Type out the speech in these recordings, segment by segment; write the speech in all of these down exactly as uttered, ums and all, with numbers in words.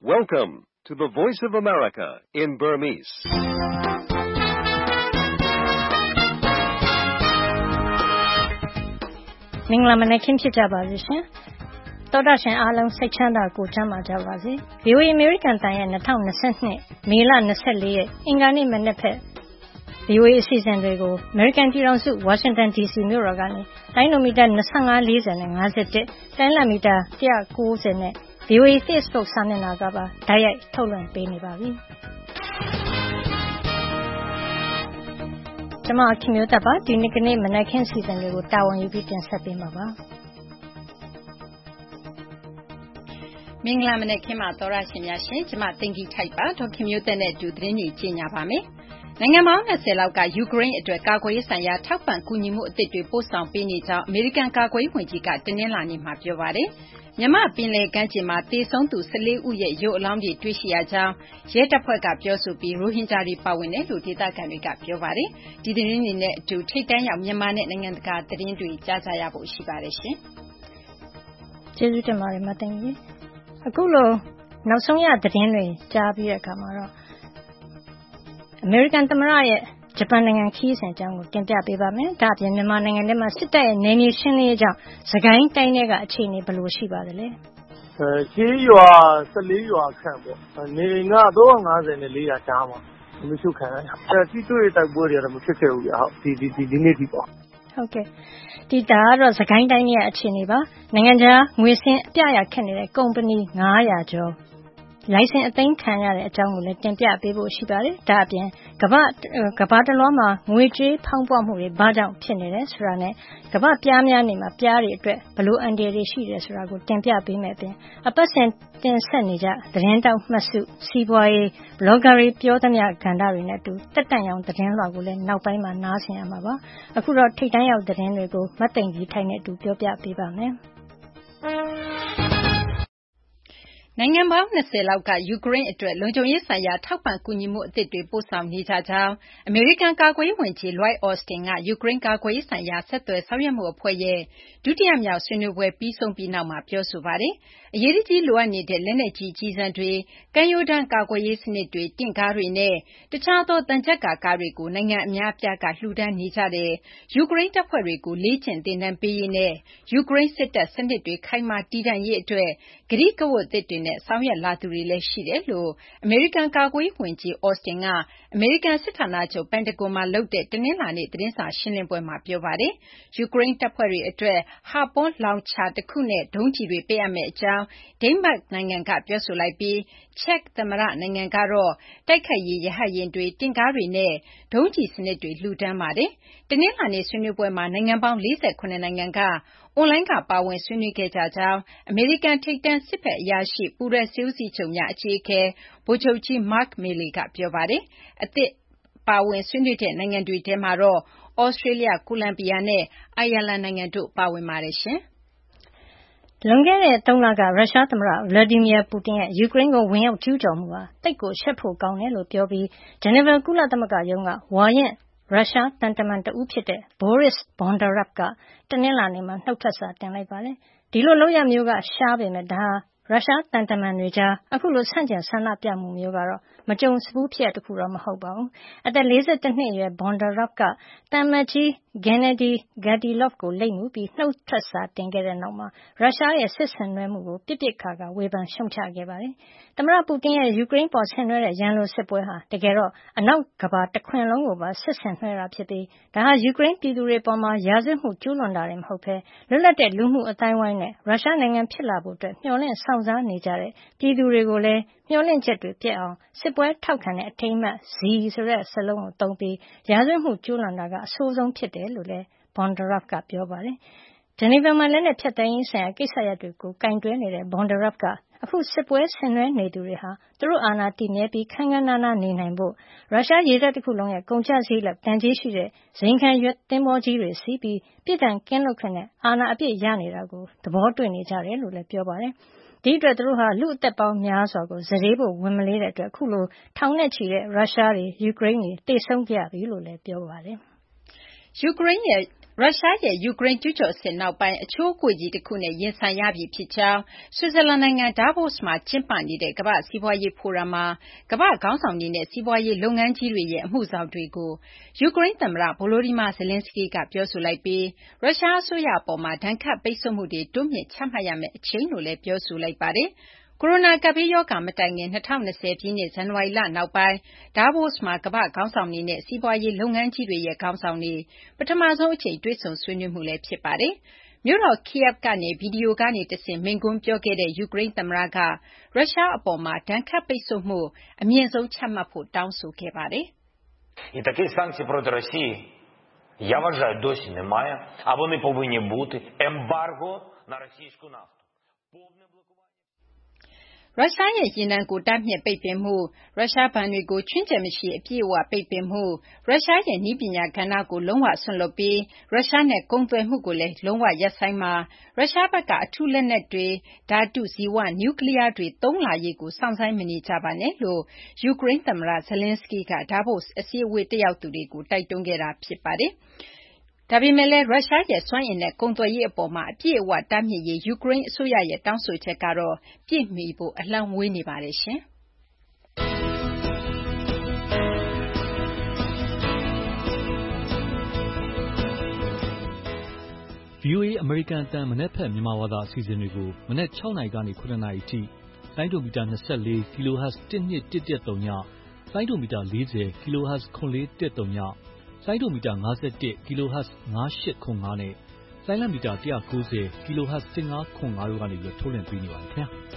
Welcome to the Voice of America in Burmese. ။မင်္ဂလာမနက်ခင်းဖြစ်ကြပါစေရှင်။သောတာရှင်အားလုံးစိတ်ချမ်းသာကိုယ်ချမ်းသာကြပါစေ။ V O A American တန်ရဲ့twenty twenty-twoမေလtwenty-fourရက်အင်္ဂါနေ့မနက်ဖက် V O A အစီအစဉ်တွေကို American ပြည်ထောင်စု Washington D C မြို့တော်ကနေတိုင်းလိုမီတာtwenty-five, forty နဲ့fifty-oneတိုင်းလမီတာone ninetyနဲ့ V O A Facebook စာမျက်နှာကပါဓာတ်ရိုက်ထုတ်လွှင့်ပေးနေပါပြီ။ကျွန်မခင်မျိုးသက်ပါဒီနေ့ကနေ့မနက်ခင်းစီစဉ်တွေကိုတာဝန်ယူပြီးတင်ဆက်ပေးမှာပါမင်္ဂလာမနက်ခင်းပါသောရရှင်များရှင်ကျွန်မတင်ကြီးထိုက်ပါဒေါခင်မျိုးသက်နဲ့အတူသတင်းကြီးကြီးညာပါမယ်နိုင်ငံပေါင်းtwentyလောက်ကယူကရိန်းအတွက်ကာကွယ်ရေးဆိုင်ရာထောက်ပံ့ကူညီမှုအသစ်တွေပို့ဆောင်ပေးနေကြောင်းအမေရိကန်ကာကွယ်ရေးဝန်ကြီးကတင်းနှင်းလာနေမှာပြောပါတယ်မြန်မာပင်လယ်ကမ်းခြေမှာတေဆုံးသူfourteenဦးရဲ့ရုပ်အလောင်းတွေတွေ့ရှိရကြောင်းရဲတပ်ဖွဲ့ကပြောဆိုပြီးရိုဟင်ဂျာတွေပါဝင်တယ်လို့ဒေသခံတွေကပြောပါတယ်ဒီသတင်းတွေနဲ့အတူထိတ်တန့်ရောက်မြန်မာနဲ့နိုင်ငံတကာသတင်းတွေကြားကြရဖို့ရှိပါတယ်ရှင်ကျေးဇူးတင်ပါတယ်မသိင်ကြီးအခုလိုနောက်ဆုံးရသတင်းတွေကြားပြီးတဲ့အခါမှာတော့အမေရိကန်သမ္မတရဲ့ဂျပန်နိုင်ငံခီးစဉ်အကြောင်းကိုတင်ပြပေးပါမယ်။ဒါ့အပြင်မြန်မာနိုင်ငံထဲမှာစစ်တပ်ရဲ့နယ်မြေရှင်းလင်းရေးကြောင့်စကိုင်းတိုင်းတွေကအခြေအနေဘယ်လိုရှိပါသလဲ။အဲခီးရွာfourteenရွာခန့်ပေါ့။နေကthree fiftyနဲ့four hundredကြားမှာမရှိခံရ။အဲတိတွေ့တိုက်ပွဲတွေတော့မဖြစ်ခဲ့ဘူးဗျ။ဟုတ်ဒီဒီဒီနေ့ဒီပေါ့။ဟုတ်ကဲ့ဒီဒါကတော့စကိုင်းတိုင်းရဲ့အခြေအနေပါ။နိုင်ငံခြားငွေစင်းအပြရခက်နေတဲ့ကုမ္ပဏီfive hundredကျော်လိုင်စင်အသိမ်းခံရတဲ့အကြောင်းကိုလည်းတင်ပြပေးဖို့ရှိပါတယ်။ဒါအပြင်ကမ္ဘာကမ္ဘာတလွှားမှာငွေကြေးဖောင်းပွမှုတွေဘာကြောင့်ဖြစ်နေလဲဆိုတာနဲ့ကမ္ဘာပြားများနေမှာပြားတွေအတွက်ဘလို့အန်ဒီတွေရှိတယ်ဆိုတာကိုတင်ပြပေးမယ်အပြင်အပတ်စဉ်တင်ဆက်နေကြသတင်းတောက်မှတ်စုစီးပွားရေးဘလော့ဂါတွေပြောသမျှကဏ္ဍတွေနဲ့တူတက်တန့်ရောင်သတင်းလွှာကိုလည်းနောက်ပိုင်းမှာနားဆင်ရမှာပါ။အခုတော့ထိတ်တန့်ရောက်သတင်းတွေကိုမသိင်ကြီးထိုင်နဲ့တူပြောပြပေးပါမယ်။နိုင်ငံပေါင်းtwentyလောက်ကယူကရိန်းအတွက်လုံခြုံရေးဆိုင်ရာထောက်ပံ့ကူညီမှုအသစ်တွေပို့ဆောင်နေကြကြောင်းအမေရိကန်ကာကွယ်ရေးဝန်ကြီး Lloyd Austin ကယူကရိန်းကာကွယ်ရေးဆိုင်ရာဆက်သွယ်ဆောင်ရွက်မှုအဖွဲ့ရဲ့ဒုတိယမြောက်ဆွေးနွေးပွဲပြီးဆုံးပြီးနောက်မှာပြောဆိုပါတယ်။အရေးကြီးလိုအပ်နေတဲ့လက်နက်ကြီးကြီးစံတွေကမ်းရိုးတန်းကာကွယ်ရေးစနစ်တွေတင့်ကားတွေနဲ့တခြားသောတန်ချက်ကာကားတွေကိုနိုင်ငံအများအပြားကလှူဒန်းနေကြတယ်။ယူကရိန်းတပ်ဖွဲ့တွေကိုလေ့ကျင့်သင်တန်းပေးရေးနဲ့ယူကရိန်းစစ်တပ်စနစ်တွေခိုင်မာတည်တံ့ရေးအတွက်ဂရိကဝတ်သစ်တွေနဲ့ဆောင်ရွက်လာသူတွေလည်းရှိတယ်လို့အမေရိကန်ကာကွယ်ရေးဝန်ကြီး Austin ကအမေရိကန်စစ်ဌာနချုပ်ပန်တဂွန်မှာလုပ်တဲ့တနင်္လာနေ့သတင်းစာရှင်းလင်းပွဲမှာပြောပါတယ်။ယူကရိန်းတပ်ဖွဲ့တွေအတွက် Harpoon လောင်ချာတစ်ခုနဲ့ဒုံးကျည်တွေပေးအပ်မယ့်အကြောင်းဒိန်းမတ်နိုင်ငံကပြောဆိုလိုက်ပြီးချက်သမ္မတနိုင်ငံကတော့တိုက်ခိုက်ရေးရဟတ်ယာဉ်တွေတင်ကားတွေနဲ့ဒုံးကျည်စနစ်တွေလှူဒန်းပါတယ်။တနင်္လာနေ့ဆွေးနွေးပွဲမှာနိုင်ငံပေါင်းforty-sevenနိုင်ငံကအွန်လိုင်းကပါဝင်ဆွေးနွေးခဲ့ကြကြောင်းအမေရိကန်ထိပ်တန်းစစ်ဘက်အရာရှိပူးတွဲစစ်ဦးစီးချုပ်များအကြီးအကဲဗိုလ်ချုပ်ကြီး Mark Milley ကပြောပါတယ်။အသစ်ပါဝင်ဆွေးနွေးတဲ့နိုင်ငံတွေထဲမှာတော့ဩစတြေးလျ၊ကိုလံဘီယာနဲ့အိုင်ယာလန်နိုင်ငံတို့ပါဝင်ပါတယ်ရှင်။လွန်ခဲ့တဲ့threeလကရုရှားသမ္မတ Vladimir Putin ရဲ့ယူကရိန်းကိုဝင်ရောက်ကျူးကျော်မှုဟာတိတ်ကိုရှက်ဖို့ကောင်းတယ်လို့ပြောပြီးဂျနီဗာကုလသမဂ္ဂရုံးကဝါရင့်ရုရှားတန်တမန်တဦးဖြစ်တဲ့ Boris Bondarev ကတနင်္လာနေ့မှာနှုတ်ထွက်စာတင်လိုက်ပါတယ်။ဒီလိုလုပ်ရမျိုးကရှားပေမဲ့ဒါဟာရုရှားတန်တမန်တွေကြားအခုလိုဆန့်ကျင်ဆန္ဒပြမှုမျိုးကတော့မကြုံစဘူးဖြစ်တခုတော့မဟုတ်ပါဘူး။အသက်forty-oneနှစ်အရွယ် Bondarev ကတမ္မကြီး Gennady Gatilov ကိုလိပ်မူပြီးနှုတ်ထွက်စာတင်ခဲ့တဲ့နောက်မှာရုရှားရဲ့စစ်ဆင်နွှဲမှုကိုပြစ်ပြစ်ခါခါဝေဖန်ရှုံချခဲ့ပါတယ်။သမ္မတပူတင်ရဲ့ယူကရိန်းပေါ်ဆင်နွှဲတဲ့ရန်လိုစစ်ပွဲဟာတကယ်တော့အနောက်ကမ္ဘာတခွင်လုံးကိုပါစစ်ဆင်နွှဲတာဖြစ်ပြီးဒါဟာယူကရိန်းပြည်သူတွေပေါ်မှာရာဇဝတ်မှုကျူးလွန်တာတွေမဟုတ်ဘဲလွတ်လပ်တဲ့လူမှုအသိုင်းအဝိုင်းနဲ့ရုရှားနိုင်ငံဖြစ်လာဖို့အတွက်မျှော်လင့်ဆောင်စားနေကြတဲ့ပြည်သူတွေကိုလည်းမျှော်လင့်ချက်တွေပြည့်အောင်စစ်ပွဲထောက်ခံတဲ့အထိမ်းအမှတ် Z ဆိုတဲ့စာလုံးကိုသုံးပြီးရာဇဝတ်မှုကျူးလွန်တာကအဆိုးဆုံးဖြစ်တယ်လို့လည်း Bondarev ကပြောပါတယ်။ဂျနီဗာမှာလက်နက်ဖြတ်သိမ်းရေးဆိုင်ရာကိစ္စရပ်တွေကိုကင်တွယ်နေတဲ့ Bondarev ကအခုစစ်ပွဲဆင်နွှဲနေသူတွေဟာသူတို့အာဏာတည်မြဲပြီးခမ်းခမ်းနားနားနေနိုင်ဖို့ရုရှားရေတပ်တစ်ခုလုံးရဲ့ကုန်ကျစရိတ်လောက်တန်ကြေးရှိတဲ့ဇိမ်ခံရွက်သင်္ဘောကြီးတွေစီးပြီးပြည်ထန်ကင်းလွတ်ခွင့်နဲ့အာဏာအပြည့်ရနေတာကိုသဘောတွေ့နေကြတယ်လို့လည်းပြောပါတယ်။ဒီအတွက်သူတို့ဟာလူအသက်ပေါင်းများစွာကိုဇရေဖို့ဝင်မလေးတဲ့အတွက်အခုလိုထောင်နဲ့ချီတဲ့ရုရှားတွေယူကရိန်းတွေတေဆုံးကြပြီလို့လည်းပြောပါတယ်။ယူကရိန်းရဲ့ရုရှားရဲ့ယူကရိန်းကျူးကျော်စစ်နောက်ပိုင်းအချိုးအကွေ့ကြီးတစ်ခုနဲ့ရင်ဆိုင်ရပြီဖြစ်ကြောင်းဆွစ်ဇာလန်နိုင်ငံဒါဗို့စ်မှာကျင်းပနေတဲ့ကမ္ဘာ့စီးပွားရေးဖိုရမ်မှာကမ္ဘာ့ခေါင်းဆောင်တွေနဲ့စီးပွားရေးလုပ်ငန်းကြီးတွေရဲ့အမှုဆောင်တွေကိုယူကရိန်းသမ္မတဗိုလိုဒီမာဇလင်းစကီးကပြောဆိုလိုက်ပြီးရုရှားအစိုးရအပေါ်မှာဒဏ်ခတ်ပိတ်ဆို့မှုတွေတိုးမြင့်ချမှတ်ရမယ့်အချိန်လို့လည်းပြောဆိုလိုက်ပါတယ်။ကိုရိုနာကပ်ဘေးရောဂါမတိုင်ခင်၂၀၂၀ပြည့်နှစ်ဇန်နဝါရီလနောက်ပိုင်းဒါဗို့စ်မှာကမ္ဘာ့ခေါင်းဆောင်တွေနဲ့စီးပွားရေးလုပ်ငန်းကြီးတွေရဲ့ခေါင်းဆောင်တွေပထမဆုံးအကြိမ်တွေ့ဆုံဆွေးနွေးမှုလည်းဖြစ်ပါတယ်။မြို့တော် Kyiv ကနေဗီဒီယိုကနေတဆင့်မိန့်ခွန်းပြောခဲ့တဲ့ယူကရိန်းသမ္မတကရုရှားအပေါ်မှာဒဏ်ခတ်ပိတ်ဆို့မှုအမြင့်ဆုံးချမှတ်ဖို့တောင်းဆိုခဲ့ပါတယ်။ І таких санкцій проти Росії, я вважаю, досі немає, а вони повинні бути. Ембарго на російську нафту. Повне блокування ရုရှားရဲ့ရေနံကိုတားမြစ်ပိတ်ပင်မှုရုရှားဘဏ်တွေကိုချွင်းချက်မရှိအပြည့်အဝပိတ်ပင်မှုရုရှားရဲ့နည်းပညာကဏ္ဍကိုလုံးဝဆွန့်လွတ်ပြီးရုရှားနဲ့ကုန်သွယ်မှုကိုလည်းလုံးဝရပ်ဆိုင်းမှာရုရှားဘက်ကအထူးလက်နက်တွေဓာတုဇီဝနျူကလ িয়ার တွေသုံးလာရေးကိုစောင့်ဆိုင်းမနေကြပါနဲ့လို့ယူကရိန်းသမ္မတဇလင်းစကီးကဒါဗို့စ်အစည်းအဝေးတက်ရောက်သူတွေကိုတိုက်တွန်းခဲ့တာဖြစ်ပါတယ်။ဒါပေမဲ့လည်းရုရှားရဲ့စွမ်းအင်နဲ့ကုန်သွယ်ရေးအပေါ်မှာအပြည့်အဝတားမြစ်ရေးယူကရိန်းအစိုးရရဲ့တောင်းဆိုချက်ကတော့ပြည့်မီဖို့အလှမ်းဝေးနေပါတယ်ရှင်။ဗွီအိုအေအမေရိကန်အသံမနက်ဖြန်မြန်မာဘာသာအစီအစဉ်တွေကိုမနက်၆နာရီကနေခုနှစ်နာရီအထိလိုင်းဒိုမီတာ၂၄ kilohertz တစ်နှစ်တစ်တစ်သုံးညလိုင်းဒိုမီတာ၄၀ kilohertz ခွန်လေးတစ်သုံးညလိုင်းဒိုမီတာ၅၁ kilohertz ၅၈ခွန်၅နဲ့လိုင်းလမီတာ၁၉၀ kilohertz ၁၅ခွန်၅တို့ကနေထုတ်လွှင့်ပေးနေပါတယ်ခင်ဗျာ။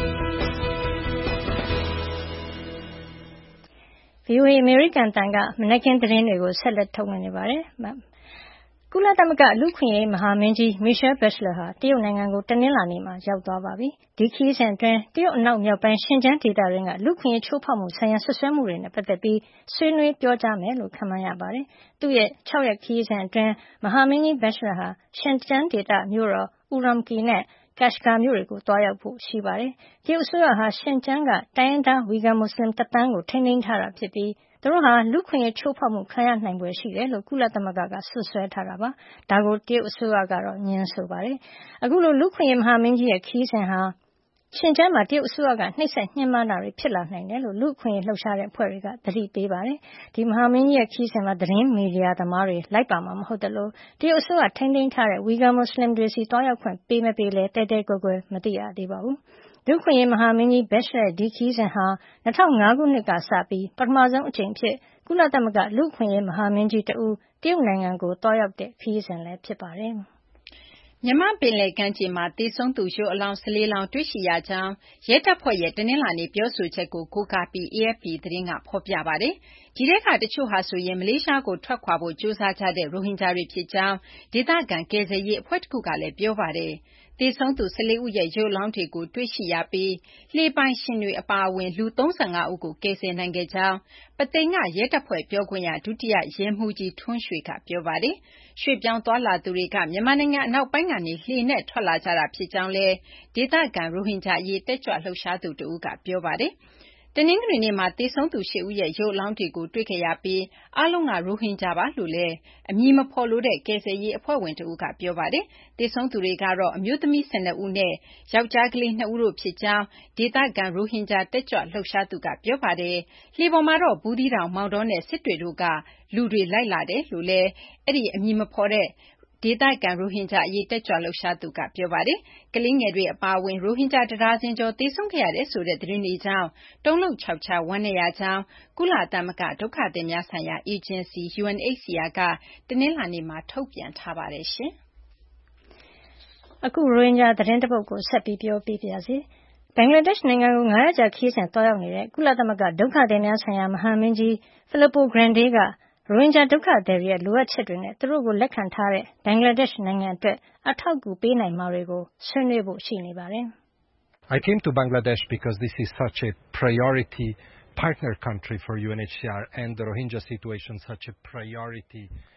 ဗွီအိုအေအမေရိကန်တန်ကမနက်ခင်းသတင်းတွေကိုဆက်လက်ထုတ်လွှင့်နေပါတယ်။ကုလသမဂ္ဂလူ့အခွင့်အရေးမဟာမင်းကြီး Michelle Bachelet ဟာတရုတ်နိုင်ငံကိုတနင်္လာနေ့မှာရောက်သွားပါပြီ။ဒီခရီးစဉ်အတွင်းတရုတ်အနောက်မြောက်ပိုင်းရှင်ကျန်းဒေသတွင်းကလူ့အခွင့်အရေးချိုးဖောက်မှုဆိုင်ရာစွပ်စွဲမှုတွေနဲ့ပတ်သက်ပြီးဆွေးနွေးပြောကြားမယ်လို့ခန့်မှန်းရပါတယ်။သူ့ရဲ့၆ရက်ခရီးစဉ်အတွင်းမဟာမင်းကြီး Bachelet ဟာရှင်ကျန်းဒေသမြို့တော် Urumqi နဲ့Kashgar မြို့တွေကိုသွားရောက်ဖို့ရှိပါတယ်။တရုတ်အစိုးရဟာရှင်ကျန်းကတိုင်းရင်းသားဝီဂါမွတ်စလင်တသန်းကိုထိန်းသိမ်းထားတာဖြစ်ပြီးသူတို့ဟာလူ့အခွင့်အရေးချိုးဖောက်မှုခံရနိုင်ဖွယ်ရှိတယ်လို့ကုလသမဂ္ဂကစွပ်စွဲထားတာပါ။ဒါကိုတရုတ်အစိုးရကတော့ငြင်းဆိုပါတယ်။အခုလိုလူ့အခွင့်အရေးမဟာမင်းကြီးရဲ့ခရီးစဉ်ဟာရှင်ကျန်းမှာတရုတ်အစိုးရကနှိပ်စက်ညှဉ်းပန်းတာတွေဖြစ်လာနိုင်တယ်လို့လူ့အခွင့်အရေးလှုပ်ရှားတဲ့အဖွဲ့တွေကသတိပေးပါတယ်။ဒီမဟာမင်းကြီးရဲ့ခရီးစဉ်မှာသတင်းမီဒီယာသမားတွေလိုက်ပါမှာမဟုတ်သလိုတရုတ်အစိုးရထိန်းသိမ်းထားတဲ့ဝီဂါမွတ်စလင်တွေစီသွားရောက်ခွင့်ပေးမပေးလဲတဲတဲကွယ်ကွယ်မသိရသေးပါဘူး။လူ့အခွင့်အရေးမဟာမင်းကြီး Bachelet ဒီခရီးစဉ်ဟာ၂၀၀၅ခုနှစ်ကစပြီးပထမဆုံးအကြိမ်ဖြစ်ကုလသမဂ္ဂလူ့အခွင့်အရေးမဟာမင်းကြီးတဦးတရုတ်နိုင်ငံကိုသွားရောက်တဲ့ခရီးစဉ်လည်းဖြစ်ပါတယ်။မြန်မာပင်လယ်ကမ်းခြေမှာသေဆုံးသူရုပ်အလောင်း၁၄လောင်းတွေ့ရှိရကြောင်းရဲတပ်ဖွဲ့ရဲ့တနင်္လာနေ့ပြောဆိုချက်ကိုကိုးကားပြီး အေအက်ဖ်ပီ သတင်းကဖော်ပြပါတယ်။ဒီထဲကတချို့ဟာဆိုရင်မလေးရှားကိုထွက်ခွာဖို့ကြိုးစားကြတဲ့ရိုဟင်ဂျာတွေဖြစ်ကြောင်းဒေသခံကယ်ဆယ်ရေးအဖွဲ့တခုကလည်းပြောပါတယ်။သေဆုံးသူ၁၄ဦးရဲ့ရုပ်အလောင်းတွေကိုတွေ့ရှိရပြီးလှေပိုင်ရှင်တွေအပါအဝင်လူ၃၅ဦးကိုကယ်ဆယ်နိုင်ခဲ့ကြောင်းပုသိမ်ကရဲတပ်ဖွဲ့ပြောခွင့်ရဒုတိယရဲမှူးကြီးထွန်းရွှေကပြောပါတယ်။ရွှေ့ပြောင်းသွားလာသူတွေကမြန်မာနိုင်ငံအနောက်ပိုင်းကနေလှေနဲ့ထွက်လာကြတာဖြစ်ကြောင်းလည်းဒေသခံရိုဟင်ဂျာအရေးတက်ကြွလှုပ်ရှားသူတဦးကပြောပါတယ်။တနင်္ဂနွေနေ့မှာသေဆုံးသူ၈ဦးရဲ့ရုပ်အလောင်းတွေကိုတွေ့ခဲ့ရပြီးအားလုံးကရိုဟင်ဂျာပါလို့လည်းအမည်မဖော်လိုတဲ့ကယ်ဆယ်ရေးအဖွဲ့ဝင်တဦးကပြောပါတယ်။သေဆုံးသူတွေကတော့အမျိုးသမီး၁၂ဦးနဲ့ယောက်ျားကလေး၂ဦးတို့ဖြစ်ကြောင်းဒေသခံရိုဟင်ဂျာတက်ကြွလှုပ်ရှားသူကပြောပါတယ်။လှေပေါ်မှာတော့ဘူးသီးတောင်မောင်တောနဲ့စစ်တွေတို့ကလူတွေလိုက်လာတယ်လို့လည်းအဲဒီအမည်မဖော်တဲ့ဒေသခံရိုဟင်ဂျာအရေးတက်ကြွလှုပ်ရှားသူကပြောပါတယ်။ကလေးငယ်တွေအပါအဝင်ရိုဟင်ဂျာတဒါဇင်ကျော်သေဆုံးခဲ့ရတယ်ဆိုတဲ့သတင်းတွေကြောင့်တုန်လှုပ်ခြောက်ခြားဝမ်းနည်းရကြောင်းကုလသမဂ္ဂဒုက္ခသည်များဆိုင်ရာအေဂျင်စီ ယူအန်အိတ်စီအာကတနင်္လာနေ့မှာထုတ်ပြန်ထားပါတယ်ရှင်။အခုရိုဟင်ဂျာသတင်းတစ်ပုဒ်ကိုဆက်ပြီးပြောပြပါရစေ။ဘင်္ဂလားဒေ့ရှ်နိုင်ငံကိုငါးရက်ကြာခရီးစဉ်သွားရောက်နေတဲ့ကုလသမဂ္ဂဒုက္ခသည်များဆိုင်ရာမဟာမင်းကြီး Filippo Grandi ကရိုဟင်ဂျာဒုက္ခသည်တွေရဲ့လိုအပ်ချက်တွေနဲ့သူတို့ကိုလက်ခံထားတဲ့ဘင်္ဂလားဒေ့ရှ်နိုင်ငံအတွက်အထောက်အကူပေးနိုင်မှာတွေကိုဆွေးနွေးဖို့ရှိနေပါတယ်။ I came to Bangladesh because this is such a priority partner country for ယူအန် эйч စီ အာর and the Rohingya situation such a priority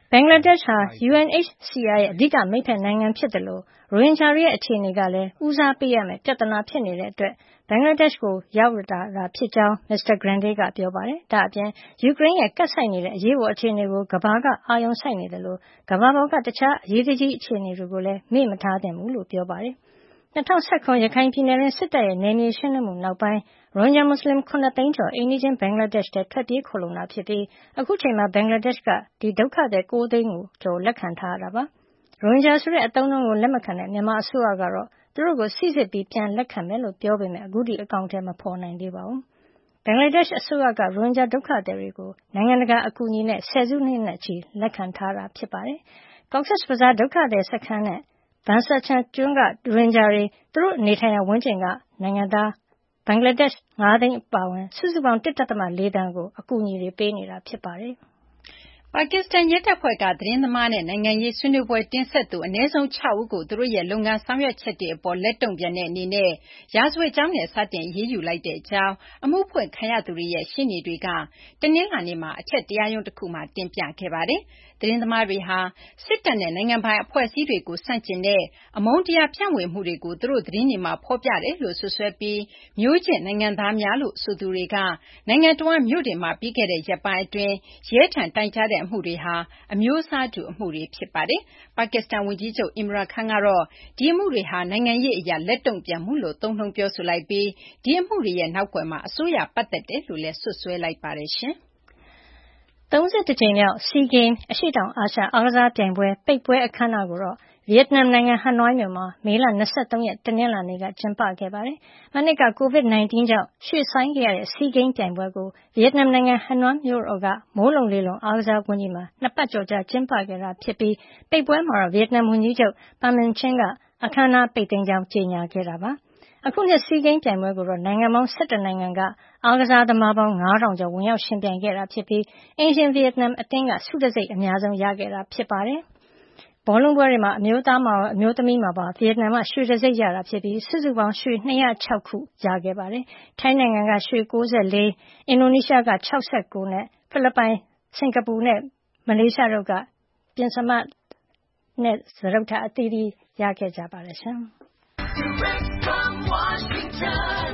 ဘင်္ဂလားဒေ့ရှ်ဟာ ယူအန်အိတ်စီအာ ရဲ့ အဓိကမိတ်ဖက်နိုင်ငံဖြစ်သလို ရိုဟင်ဂျာတွေရဲ့အခြေအနေကလည်းဦးစားပေးရမယ့်ပြဿနာဖြစ်နေတဲ့အတွက်ဘင်္ဂလားဒေ့ရှ်ကိုရောက်လာတာဖြစ်ကြောင်း မစ္စတာ Grande ကပြောပါတယ်။ဒါ့အပြင်ယူကရိန်းရဲ့ကပ်ဆိုက်နေတဲ့အရေးပေါ်အခြေအနေကိုကမ္ဘာကအာရုံစိုက်နေသလိုကမ္ဘာပေါ်ကတခြားအရေးတကြီးအခြေအနေတွေကိုလည်းမေ့မထားသင့်ဘူးလို့ပြောပါတယ်။၂၀၁၇ ရခိုင်ပြည်နယ်တွင်းစစ်တပ်ရဲ့နယ်မြေရှင်းလင်းမှုနောက်ပိုင်းရိုဟင်ဂျာမွတ်စလင်ခုနှစ်သိန်းကျော်အိမ်နီးချင်းဘင်္ဂလားဒေ့ရှ်ထဲထွက်ပြေးခိုလှုံတာဖြစ်ပြီးအခုချိန်မှာဘင်္ဂလားဒေ့ရှ်ကဒီဒုက္ခသည်ကိုးသိန်းကိုကျော်လက်ခံထားရတာပါ။ရိုဟင်ဂျာဆိုတဲ့အသုံးအနှုန်းကိုလက်မခံတဲ့မြန်မာအစိုးရကတော့သူတို့ကိုစိစစ်ပြီးပြန်လက်ခံမယ်လို့ပြောပေမဲ့အခုထိအကောင်အထည်မဖော်နိုင်သေးပါဘူး။ဘင်္ဂလားဒေ့ရှ်အစိုးရကရိုဟင်ဂျာဒုက္ခသည်တွေကိုနိုင်ငံတကာအကူအညီနဲ့ဆယ်စုနှစ်နဲ့ချီလက်ခံထားတာဖြစ်ပါတယ်။ Cox's Bazar ဒုက္ခသည်စခန်းနဲ့Bansarကျွန်းကရိုဟင်ဂျာတွေသူတို့နေထိုင်ရာဝန်းကျင်ကနိုင်ငံသားဘင်္ဂလားဒေ့ရှ်ငါးသိန်းအပါအဝင်စုစုပေါင်း တစ် ဒသမ လေး သန်းကိုအကူအညီတွေပေးနေတာဖြစ်ပါတယ်။ပါကစ္စတန်ရဲတပ်ဖွဲ့ကသတင်းသမားနဲ့နိုင်ငံရေးဆွေးနွေးပွဲတင်ဆက်သူအနည်းဆုံးခြောက်ဦးကိုသူတို့ရဲ့လုပ်ငန်းဆောင်ရွက်ချက်တွေအပေါ်လက်တုံ့ပြန်တဲ့အနေနဲ့ရာဇဝတ်ကြောင်းနဲ့စတင်အရေးယူလိုက်တဲ့အကြောင်းအမှုဖွင့်ခံရသူတွေရဲ့ရှေ့နေတွေကတနင်္လာနေ့မှာအထက်တရားရုံးတစ်ခုမှာတင်ပြခဲ့ပါတယ်။သတင်းသမားတွေဟာစစ်တပ်နဲ့နိုင်ငံပိုင်အဖွဲ့အစည်းတွေကိုဆန့်ကျင်တဲ့အမုန်းတရားဖြန့်ဝေမှုတွေကိုသူတို့သတင်းတွေမှာဖော်ပြတယ်လို့ဆွဆွဲပြီးမျိုးချစ်နိုင်ငံသားများလို့ဆိုသူတွေကနိုင်ငံတော်မြို့တွေမှာပြီးခဲ့တဲ့ရက်ပိုင်းအတွင်းရဲထံတိုင်ကြားတဲ့အမှုတွေဟာအမျိုးအစားတူအမှုတွေဖြစ်ပါတယ်။ပါကစ္စတန်ဝန်ကြီးချုပ် Imran Khan ကတော့ဒီအမှုတွေဟာနိုင်ငံရေးအရာလက်တုံ့ပြန်မှုလို့သုံးနှုန်းပြောဆိုလိုက်ပြီးဒီအမှုတွေရဲ့နောက်ကွယ်မှာအစိုးရပတ်သက်တယ်လို့လည်းဆွဆွဲလိုက်ပါတယ်ရှင်။၃၁ ကြိမ်မြောက် SEA Games အရှေ့တောင်အာရှအားကစားပြိုင်ပွဲပိတ်ပွဲအခမ်းအနားကိုတော့ဗီယက်နမ်နိုင်ငံဟနွိုင်းမြို့မှာမေလ၂၃ ရက်တနင်္လာနေ့ကကျင်းပခဲ့ပါတယ်။မနှစ်က ကိုဗစ် ၁၉ ကြောင့်ရွှေ့ဆိုင်းခဲ့ရတဲ့ SEA Games ပြိုင်ပွဲကိုဗီယက်နမ်နိုင်ငံဟနွိုင်းမြို့တော်ကမိုးလုံလေလုံအားကစားကွင်းကြီးမှာနှစ်ပတ်ကျော်ကြာကျင်းပခဲ့တာဖြစ်ပြီးပိတ်ပွဲမှာတော့ဗီယက်နမ်ဝန်ကြီးချုပ် Pham Minh Chinh ကအခမ်းအနားပိတ်သိမ်းကြောင်းကြေညာခဲ့တာပါ။အခုနှစ် SEA Games ပြိုင်ပွဲကိုတော့နိုင်ငံပေါင်း၁၁နိုင်ငံကအားကစားသမားပေါင်း၅ထောင်ကျော်ဝင်ရောက်ယှဉ်ပြိုင်ခဲ့တာဖြစ်ပြီးအိမ်ရှင်ဗီယက်နမ်အသင်းကဆုတံဆိပ်အများဆုံးရခဲ့တာဖြစ်ပါတယ်။ဘောလုံးပွဲတွေမှာအမျိုးသားမှာရောအမျိုးသမီးမှာပါဗီယက်နမ်ကရွှေတံဆိပ်ရတာဖြစ်ပြီးစုစုပေါင်းရွှေ၂၀၆ခုရခဲ့ပါတယ်။ထိုင်းနိုင်ငံကရွှေ၉၄၊အင်ဒိုနီးရှားက၆၉နဲ့ဖိလစ်ပိုင်၊စင်ကာပူနဲ့မလေးရှားတို့ကပဉ္စမနဲ့စတုတ္ထအသီးသီးရခဲ့ကြပါတယ်ရှင်။ Direct from Washington,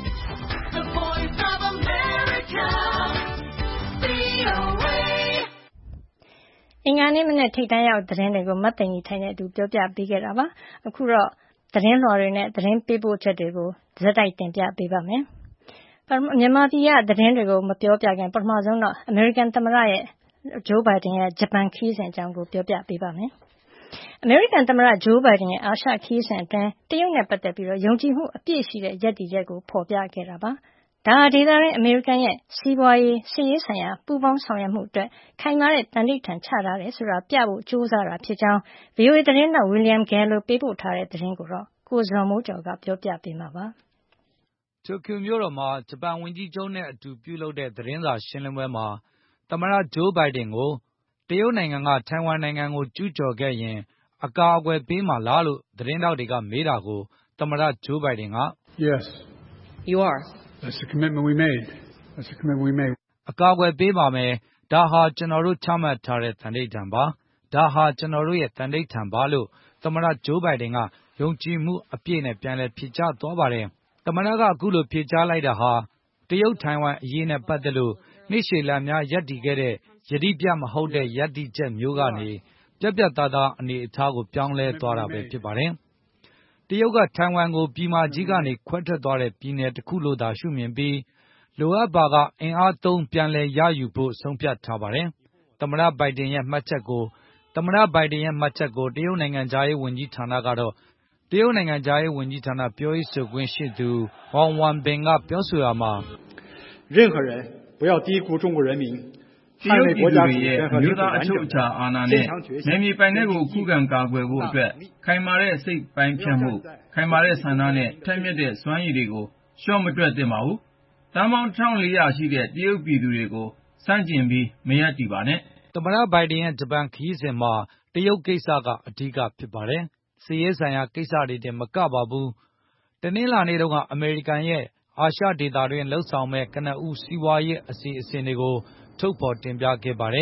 the voice of America, ဗွီအိုအေ အင်္ဂါနေ့မနက်ထိပ်တန်းရောက်သတင်းတွေကိုမသိင်္ဂီထိုင်နဲ့အတူပြောပြပေးခဲ့တာပါ။အခုတော့သတင်းလွှာတွေနဲ့သတင်းပေးပို့ချက်တွေကိုဇက်တိုက်တင်ပြပေးပါမယ်။မြန်မာပြည်ကသတင်းတွေကိုမပြောပြခင်ပထမဆုံးတော့အမေရိကန်သမ္မတရဲ့ဂျိုးဘိုင်ဒန်ရဲ့ဂျပန်ခရီးစဉ်အကြောင်းကိုပြောပြပေးပါမယ်။အမေရိကန်သမ္မတဂျိုးဘိုင်ဒန်ရဲ့အာရှခရီးစဉ်အတွင်းတရုတ်နဲ့ပတ်သက်ပြီးယုံကြည်မှုအပြည့်ရှိတဲ့ရပ်တည်ချက်ကိုဖော်ပြခဲ့တာပါ။ဒါဟာဒေသတွင်းအမေရိကန်ရဲ့စီးပွားရေးစစ်ရေးဆိုင်ရာပူးပေါင်းဆောင်ရွက်မှုအတွက်ခိုင်မာတဲ့သန္နိဋ္ဌာန်ချထားတယ်ဆိုတာပြဖို့ကြိုးစားတာဖြစ်ကြောင်း ဗွီအိုအေသတင်းထောက် William Gallo ပေးပို့ထားတဲ့သတင်းကိုတော့ကိုဇော်မိုးကျော်ကပြောပြပေးမှာပါ။တိုကျိုမြို့တော်မှာဂျပန်ဝန်ကြီးချုပ်နဲ့အတူပြုလုပ်တဲ့သတင်းစာရှင်းလင်းပွဲမှာသမ္မတဂျိုးဘိုင်ဒန်ကိုတရုတ်နိုင်ငံကထိုင်ဝမ်နိုင်ငံကိုကျူးကျော်ခဲ့ရင်အကာအကွယ်ပေးမှာလားလို့သတင်းထောက်တွေကမေးတာကိုသမ္မတဂျိုးဘိုင်ဒန်က Yes, you are. That's the commitment we made. That's the commitment we made. အကာအကွယ်ပေးပါမယ်။ဒါဟာကျွန်တော်တို့ချမှတ်ထားတဲ့သန္နိဋ္ဌာန်ပါ။ဒါဟာကျွန်တော်တို့ရဲ့သန္နိဋ္ဌာန်ပါလို့သမ္မတဂျိုးဘိုင်ဒန်ကယုံကြည်မှုအပြည့်နဲ့ပြန်လည်ဖြေကြားသွားပါတယ်။သမ္မတကအခုလိုဖြေကြားလိုက်တာဟာတရုတ်ထိုင်ဝမ်အရေးနဲ့ပတ်သက်လို့နှစ်ရှည်လများရပ်တည်ခဲ့တဲ့ယတိပြတ်မဟုတ်တဲ့ရပ်တည်ချက်မျိုးကနေပြတ်ပြတ်သားသားအနေအထားကိုပြောင်းလဲသွားတာပဲဖြစ်ပါတယ်။တရုတ်ကထိုင်ဝမ်ကိုပြည်မကြီးကနေခွဲထွက်သွားတဲ့ပြည်နယ်တစ်ခုလို့သာရှုမြင်ပြီးလိုအပ်ပါကအင်အားသုံးပြန်လည်ရယူဖို့ဆုံးဖြတ်ထားပါတယ်။သမ္မတဘိုင်ဒန်ရဲ့မှတ်ချက်ကိုသမ္မတဘိုင်ဒန်ရဲ့မှတ်ချက်ကိုတရုတ်နိုင်ငံသားရေးဝန်ကြီးဌာနကတော့တရုတ်နိုင်ငံသားရေးဝန်ကြီးဌာနပြောရေးဆိုခွင့်ရှိသူဝမ်ဝမ်ဘင်ကပြောဆိုရမှာ任何人不要低估中国人民တရုတ်ပြည်သူတွေရဲ့အမျိုးသားအချုပ်အခြာအာဏာနဲ့နယ်မြေပိုင်တဲ့ကိုခုခံကာကွယ်ဖို့အတွက်ခိုင်မာတဲ့စိတ်ပိုင်းဖြတ်မှုခိုင်မာတဲ့ဆန္ဒနဲ့ထက်မြက်တဲ့စွမ်းရည်တွေကိုလျှော့မတွက်သင့်ပါဘူး။တန်ပေါင်းတစ်ထောင်လေးရာရှိတဲ့တရုတ်ပြည်သူတွေကိုစန့်ကျင်ပြီးမရပ်တည်ပါနဲ့။သမ္မတဘိုင်ဒန်ရဲ့ဂျပန်ခရီးစဉ်မှာတရုတ်ကိစ္စကအဓိကဖြစ်ပါတယ်။စစ်ရေးဆိုင်ရာကိစ္စတွေတင်မကပါဘူး။တနင်္လာနေ့တုန်းကအမေရိကန်ရဲ့အာရှဒေသတွင်းလှုပ်ဆောင်မဲ့ကနဦးစီးပွားရေးအစီအစဉ်တွေကိုထုတ်ဖော်တင်ပြခဲ့ပါတယ်။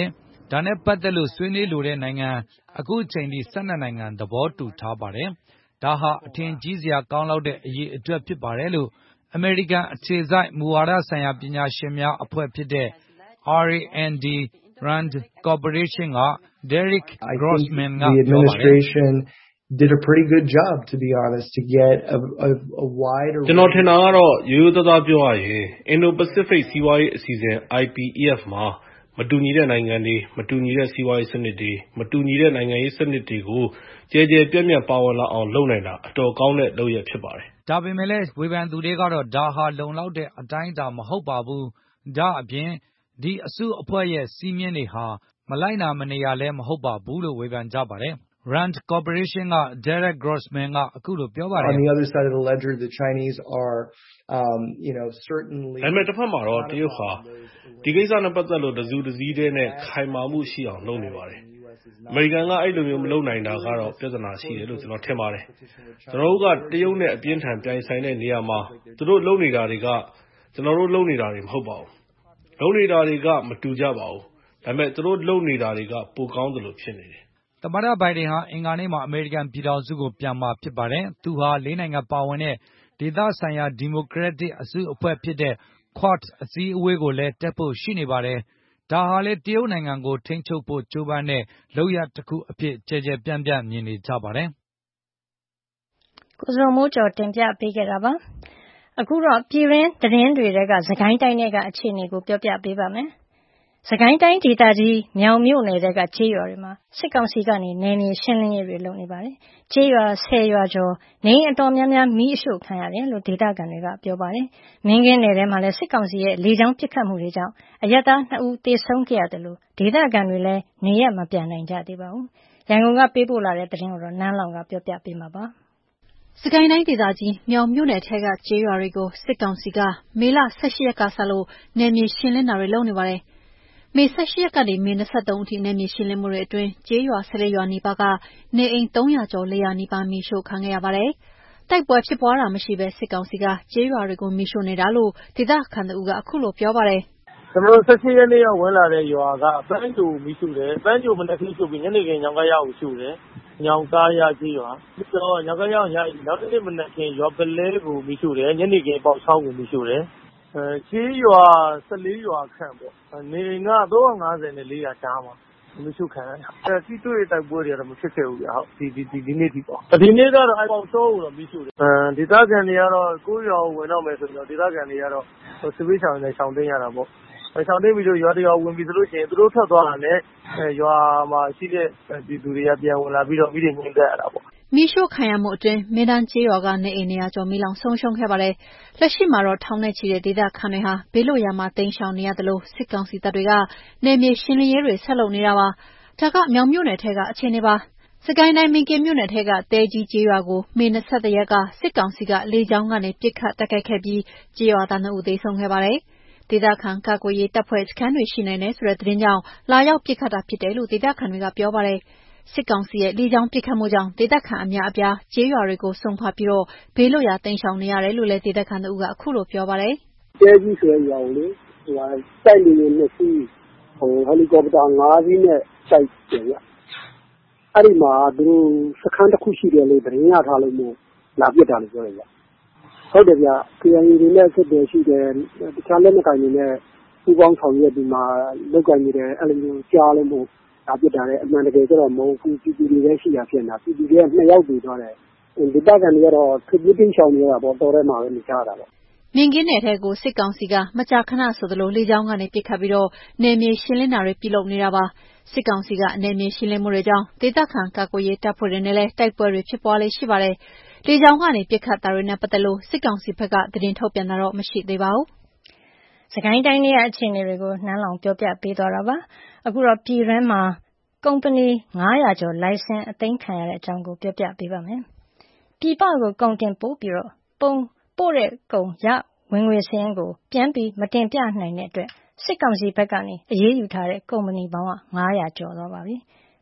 ဒါနဲ့ပတ်သက်လို့ဆွေးနွေးလိုတဲ့နိုင်ငံအခုချိန်ထိ၁၂နိုင်ငံသဘောတူထားပါတယ်။ဒါဟာအထင်ကြီးစရာကောင်းလောက်တဲ့အရေးအတွက်ဖြစ်ပါတယ်လို့အမေရိကန်အခြေစိုက်မူဝါဒဆိုင်ရာပညာရှင်များအဖွဲ့ဖြစ်တဲ့ R A N D Rand Corporation က Derek Grossman ကပြောပါတယ်။ did a pretty good job to be honest to get a a, a wide ကျွန်တော်ထင်တာကတော့ရိုးရိုးသားသားပြောရရင် Indo-Pacific စီးပွားရေးအစီအစဉ် I P E F မှာမတူညီတဲ့နိုင်ငံတွေမတူညီတဲ့စီးပွားရေးစနစ်တွေမတူညီတဲ့နိုင်ငံရေးစနစ်တွေကိုကြဲကြဲပြန့်ပြန့်ပါဝင်လာအောင်လုပ်နိုင်တာအတော်ကောင်းတဲ့လုပ်ရဖြစ်ပါတယ်။ဒါပေမဲ့လည်းဝေဖန်သူတွေကတော့ဒါဟာလုံလောက်တဲ့အတိုင်းအတာမဟုတ်ပါဘူး။ဒါအပြင်ဒီအစုအဖွဲ့ရဲ့စီးမြင်တွေဟာမလိုက်နာမနေရလဲမဟုတ်ပါဘူးလို့ဝေဖန်ကြပါတယ်။ Rand Corporation က Derek Grossman ကအခုလိုပြောပါတယ်။ On the other side of the ledger, the Chinese are, um, you know, certainly. ဒါပေမဲ့တစ်ဖက်မှာတော့တရုတ်ဟာဒီကိစ္စနဲ့ပတ်သက်လို့တစုတစည်းတည်းနဲ့ခိုင်မာမှုရှိအောင်လုပ်နေပါတယ်။အမေရိကန်ကအဲ့လိုမျိုးမလုပ်နိုင်တာကတော့ပြဿနာရှိတယ်လို့ကျွန်တော်ထင်ပါတယ်။ကျွန်တော်တို့ကတရုတ်နဲ့အပြင်းထန်ပြိုင်ဆိုင်တဲ့နေရာမှာသူတို့လုပ်နေတာတွေကကျွန်တော်တို့လုပ်နေတာတွေမဟုတ်ပါဘူး။လုပ်နေတာတွေကမတူကြပါဘူး။ဒါပေမဲ့သူတို့လုပ်နေတာတွေကပိုကောင်းတယ်လို့ဖြစ်နေတယ်။သမ္မတဘိုင်ဒန်ဟာအင်္ဂါနေ့မှာအမေရိကန်ပြည်ထောင်စုကိုပြန်မှာဖြစ်ပါတယ်။သူဟာလေးနိုင်ငံပါဝင်တဲ့ဒေသဆိုင်ရာဒီမိုကရက်တစ်အစုအဖွဲ့ဖြစ်တဲ့ Quad အစည်းအဝေးကိုလည်းတက်ဖို့ရှိနေပါတယ်။ဒါဟာလေတရုတ်နိုင်ငံကိုထိန်းချုပ်ဖို့ကြိုးပမ်းတဲ့လုပ်ရပ်တစ်ခုအဖြစ်ကြဲကြဲပြန့်ပြန့်မြင်နေကြပါတယ်။ကိုစုံမိုးကျော်တင်ပြပေးခဲ့တာပါ။အခုတော့ပြည်ရင်းသတင်းတွေကစကိုင်းတိုင်းတွေကအခြေအနေကိုပြောပြပေးပါမယ်။စကိုင်းတိုင်းဒေသကြီးမြောင်မြို့နယ်ကကျေးရွာတွေမှာစစ်ကောင်စီကနေနယ်မြေရှင်းလင်းရေးတွေလုပ်နေပါတယ်။ကျေးရွာဆယ်ရွာကျော်နေအတော်များများမီးအရှို့ခံရတယ်လို့ဒေသခံတွေကပြောပါတယ်။မင်းကင်းနယ်ထဲမှာလည်းစစ်ကောင်စီရဲ့လေကြောင်းပစ်ခတ်မှုတွေကြောင့်အရပ်သားနှစ်ဦးသေဆုံးခဲ့ရတယ်လို့ဒေသခံတွေလည်းနေရမပြန်နိုင်ကြသေးပါဘူး။ရန်ကုန်ကပေးပို့လာတဲ့သတင်းကိုနန်းလောင်ကပြောပြပေးမှာပါ။စကိုင်းတိုင်းဒေသကြီးမြောင်မြို့နယ်ထဲကကျေးရွာတွေကိုစစ်ကောင်စီကမေလ၁၈ရက်ကစလို့နယ်မြေရှင်းလင်းတာတွေလုပ်နေပါတယ်။မေ၁၈ရက်ကနေမေ၂၃အထိနယ်မြေရှင်းလင်းမှုတွေအတွင်းကျေးရွာ၁၄ရွာနီးပါးကနေအိမ်၃၀၀ကျော်၄ရာနီးပါးမီးရှို့ခံခဲ့ရပါတယ်။တိုက်ပွဲဖြစ်ပွားတာမရှိဘဲစစ်ကောင်စီကကျေးရွာတွေကိုမီးရှို့နေတာလို့ဒေသခံတဦးကအခုလိုပြောပါတယ်။ကျွန်တော်တို့၁၈ရက်နေ့ကဝင်လာတဲ့ရွာကပန်းကြိုမီးရှို့တယ်။ပန်းကြိုမနက်ခင်းရှို့ပြီးညနေခင်းညောင်ကရောက်ရှို့တယ်။ညောင်ကားရကြီးရွာပြီးတော့ညောင်ကရောက်ရနောက်တစ်နေ့မနက်ခင်းရွာပလဲကိုမီးရှို့တယ်။ညနေခင်းပေါက်ချောင်းကိုမီးရှို့တယ်။အဲကျေးရွာ၁၄ရွာခန့်ပေါ့နေက၃၅၄ရာကြားမှာမီးရှို့ခံရတယ်။အဲစီးတွေ့တိုက်ပွဲတွေကတော့မဖြစ်ခဲ့ဘူးဗျ။ဟုတ်ဒီဒီဒီဒီနေ့ဒီပေါ့။ဒီနေ့ကတော့အဲပေါက်ချောင်းကိုတော့မီးရှို့တယ်။အဲဒေသခံတွေကတော့ကိုယ့်ရွာကိုဝင်တော့မယ်ဆိုတော့ဒေသခံတွေကတော့စစ်ပေးဆောင်နေဆောင်သိမ်းရတာပေါ့။အဲဆောင်သိမ်းပြီးတော့ရွာတရွာဝင်ပြီးဆိုလို့ရှိရင်သူတို့ထွက်သွားတာနဲ့အဲရွာမှာရှိတဲ့ဒီသူတွေကပြန်ဝင်လာပြီးတော့မိတွေငင်းတက်ရတာပေါ့မီးရှို့ခံရမှုအတွင်းမင်းတန်းကျေးရွာကနေအိမ်နေရာကျော်မီးလောင်ဆုံးရှုံးခဲ့ပါတယ်။လက်ရှိမှာတော့ထောင်နဲ့ချီတဲ့ဒေသခံတွေဟာဘေးလွတ်ရာမှာတိမ်းရှောင်နေရတယ်လို့စစ်ကောင်စီတပ်တွေကနယ်မြေရှင်းလင်းရေးတွေဆက်လုပ်နေတာပါ။ဒါကမြောင်မြို့နယ်ထဲကအခြေအနေပါ။စကိုင်းတိုင်းမင်းကင်းမြို့နယ်ထဲကတဲကြီးကျေးရွာကိုမေ၂၁ရက်ကစစ်ကောင်စီကလေကြောင်းကနေပစ်ခတ်တိုက်ခိုက်ခဲ့ပြီးကျေးရွာသားနှစ်ဦးသေဆုံးခဲ့ပါတယ်။ဒေသခံကာကွယ်ရေးတပ်ဖွဲ့စခန်းတွေရှိနိုင်တယ်ဆိုတဲ့သတင်းကြောင့်လာရောက်ပစ်ခတ်တာဖြစ်တယ်လို့ဒေသခံတွေကပြောပါတယ်။စစ်ကောင်စီရဲ့လေကြောင်းပစ်ခတ်မှုကြောင့်ဒေသခံအများအပြားကျေးရွာတွေကိုစွန့်ခွာပြီးတော့ဘေးလွတ်ရာတိမ်းရှောင်နေရတယ်လို့လည်းဒေသခံတို့ကအခုလိုပြောပါတယ်။တဲကြီးဆိုတဲ့ရွာကိုလေဟိုတိုက်နေနေနှစ်စီးဟိုဟယ်လီကော်ပတာ၅စီးနဲ့စိုက်တယ်ဗျ။အဲ့ဒီမှာသူတို့စခန်းတစ်ခုရှိတယ်လို့သတင်းရထားလို့မို့လာပစ်တာလို့ပြောတယ်ဗျ။ဟုတ်တယ်ဗျ။ K I Aတွေနဲ့ဆက်တယ်ရှိတယ်တခြားလက်နက်ကိုင်တွေနဲ့ပူးပေါင်းဆောင်ရွက်ဒီမှာလောက်ကင်နေတယ်အဲ့လိုမျိုးကြားလို့မို့ဒါပြစ်တာလေအမှန်တကယ်ကျတော့မဟုတ်ဘူးပြည်သူတွေပဲရှိတာဖြစ်နေတာပြည်သူတွေကနှစ်ယောက်တည်သွားတယ်ဒေသခံတွေကတော့ခက်ပြင်းရှောင်နေရတာပေါ့တော်ထဲမှာပဲနေကြတာပေါ့မင်းကင်းနယ်ထဲကိုစစ်ကောင်စီကမကြာခဏဆိုသလိုလေကြောင်းကနေပစ်ခတ်ပြီးတော့နယ်မြေရှင်းလင်းတာတွေပြုလုပ်နေတာပါစစ်ကောင်စီကနယ်မြေရှင်းလင်းမှုတွေကြောင့်ဒေသခံကာကွယ်ရေးတပ်ဖွဲ့တွေနဲ့လည်းတိုက်ပွဲတွေဖြစ်ပွားလေးရှိပါတယ်လေကြောင်းကနေပစ်ခတ်တာတွေနဲ့ပတ်သက်လို့စစ်ကောင်စီဘက်ကသတင်းထုတ်ပြန်တာတော့မရှိသေးပါဘူးစကိုင်းတိုင်းရဲ့အခြေအနေတွေကိုနှမ်းလောင်ပြောပြပေးသွားတာပါအခုတော့ပြည်ရင်းမှာကုမ္ပဏီ၅ရာကျော်လိုင်စင်အသိမ်းခံရတဲ့အကြောင်းကိုပြောပြပေးပါမယ်။ပြည်ပကိုကုန်တင်ပို့ပြီးတော့ပုံပို့တဲ့ကုန်ရဝင်ငွေစင်းကိုပြန်ပြီးမတင်ပြနိုင်တဲ့အတွက်စစ်ကောင်စီဘက်ကနေအရေးယူထားတဲ့ကုမ္ပဏီပေါင်းက၅ရာကျော်သွားပါပြီ။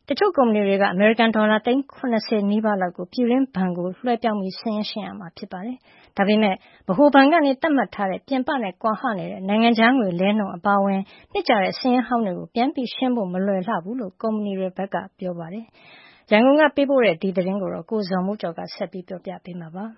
တချို့ကုမ္ပဏီတွေကအမေရိကန်ဒေါ်လာသိန်း၇၀နီးပါးလောက်ကိုပြည်တွင်းဘဏ်ကိုလွှဲပြောင်းပြီးစာရင်းရှင်းရမှာဖြစ်ပါတယ်။ဒါပေမဲ့ဗဟိုဘဏ်ကနေသတ်မှတ်ထားတဲ့ပြင်ပနဲ့ကွာဟနေတဲ့နိုင်ငံခြားငွေလဲနှုန်းအပါအဝင်နှစ်ကျတဲ့စာရင်းဟောင်းတွေကိုပြန်ပြီးရှင်းဖို့မလွယ်လှဘူးလို့ကုမ္ပဏီတွေဘက်ကပြောပါတယ်။ရန်ကုန်ကပေးပို့တဲ့ဒီသတင်းကိုတော့ကိုဇော်မိုးကျော်ကဆက်ပြီးပြောပြပေးမှာပါ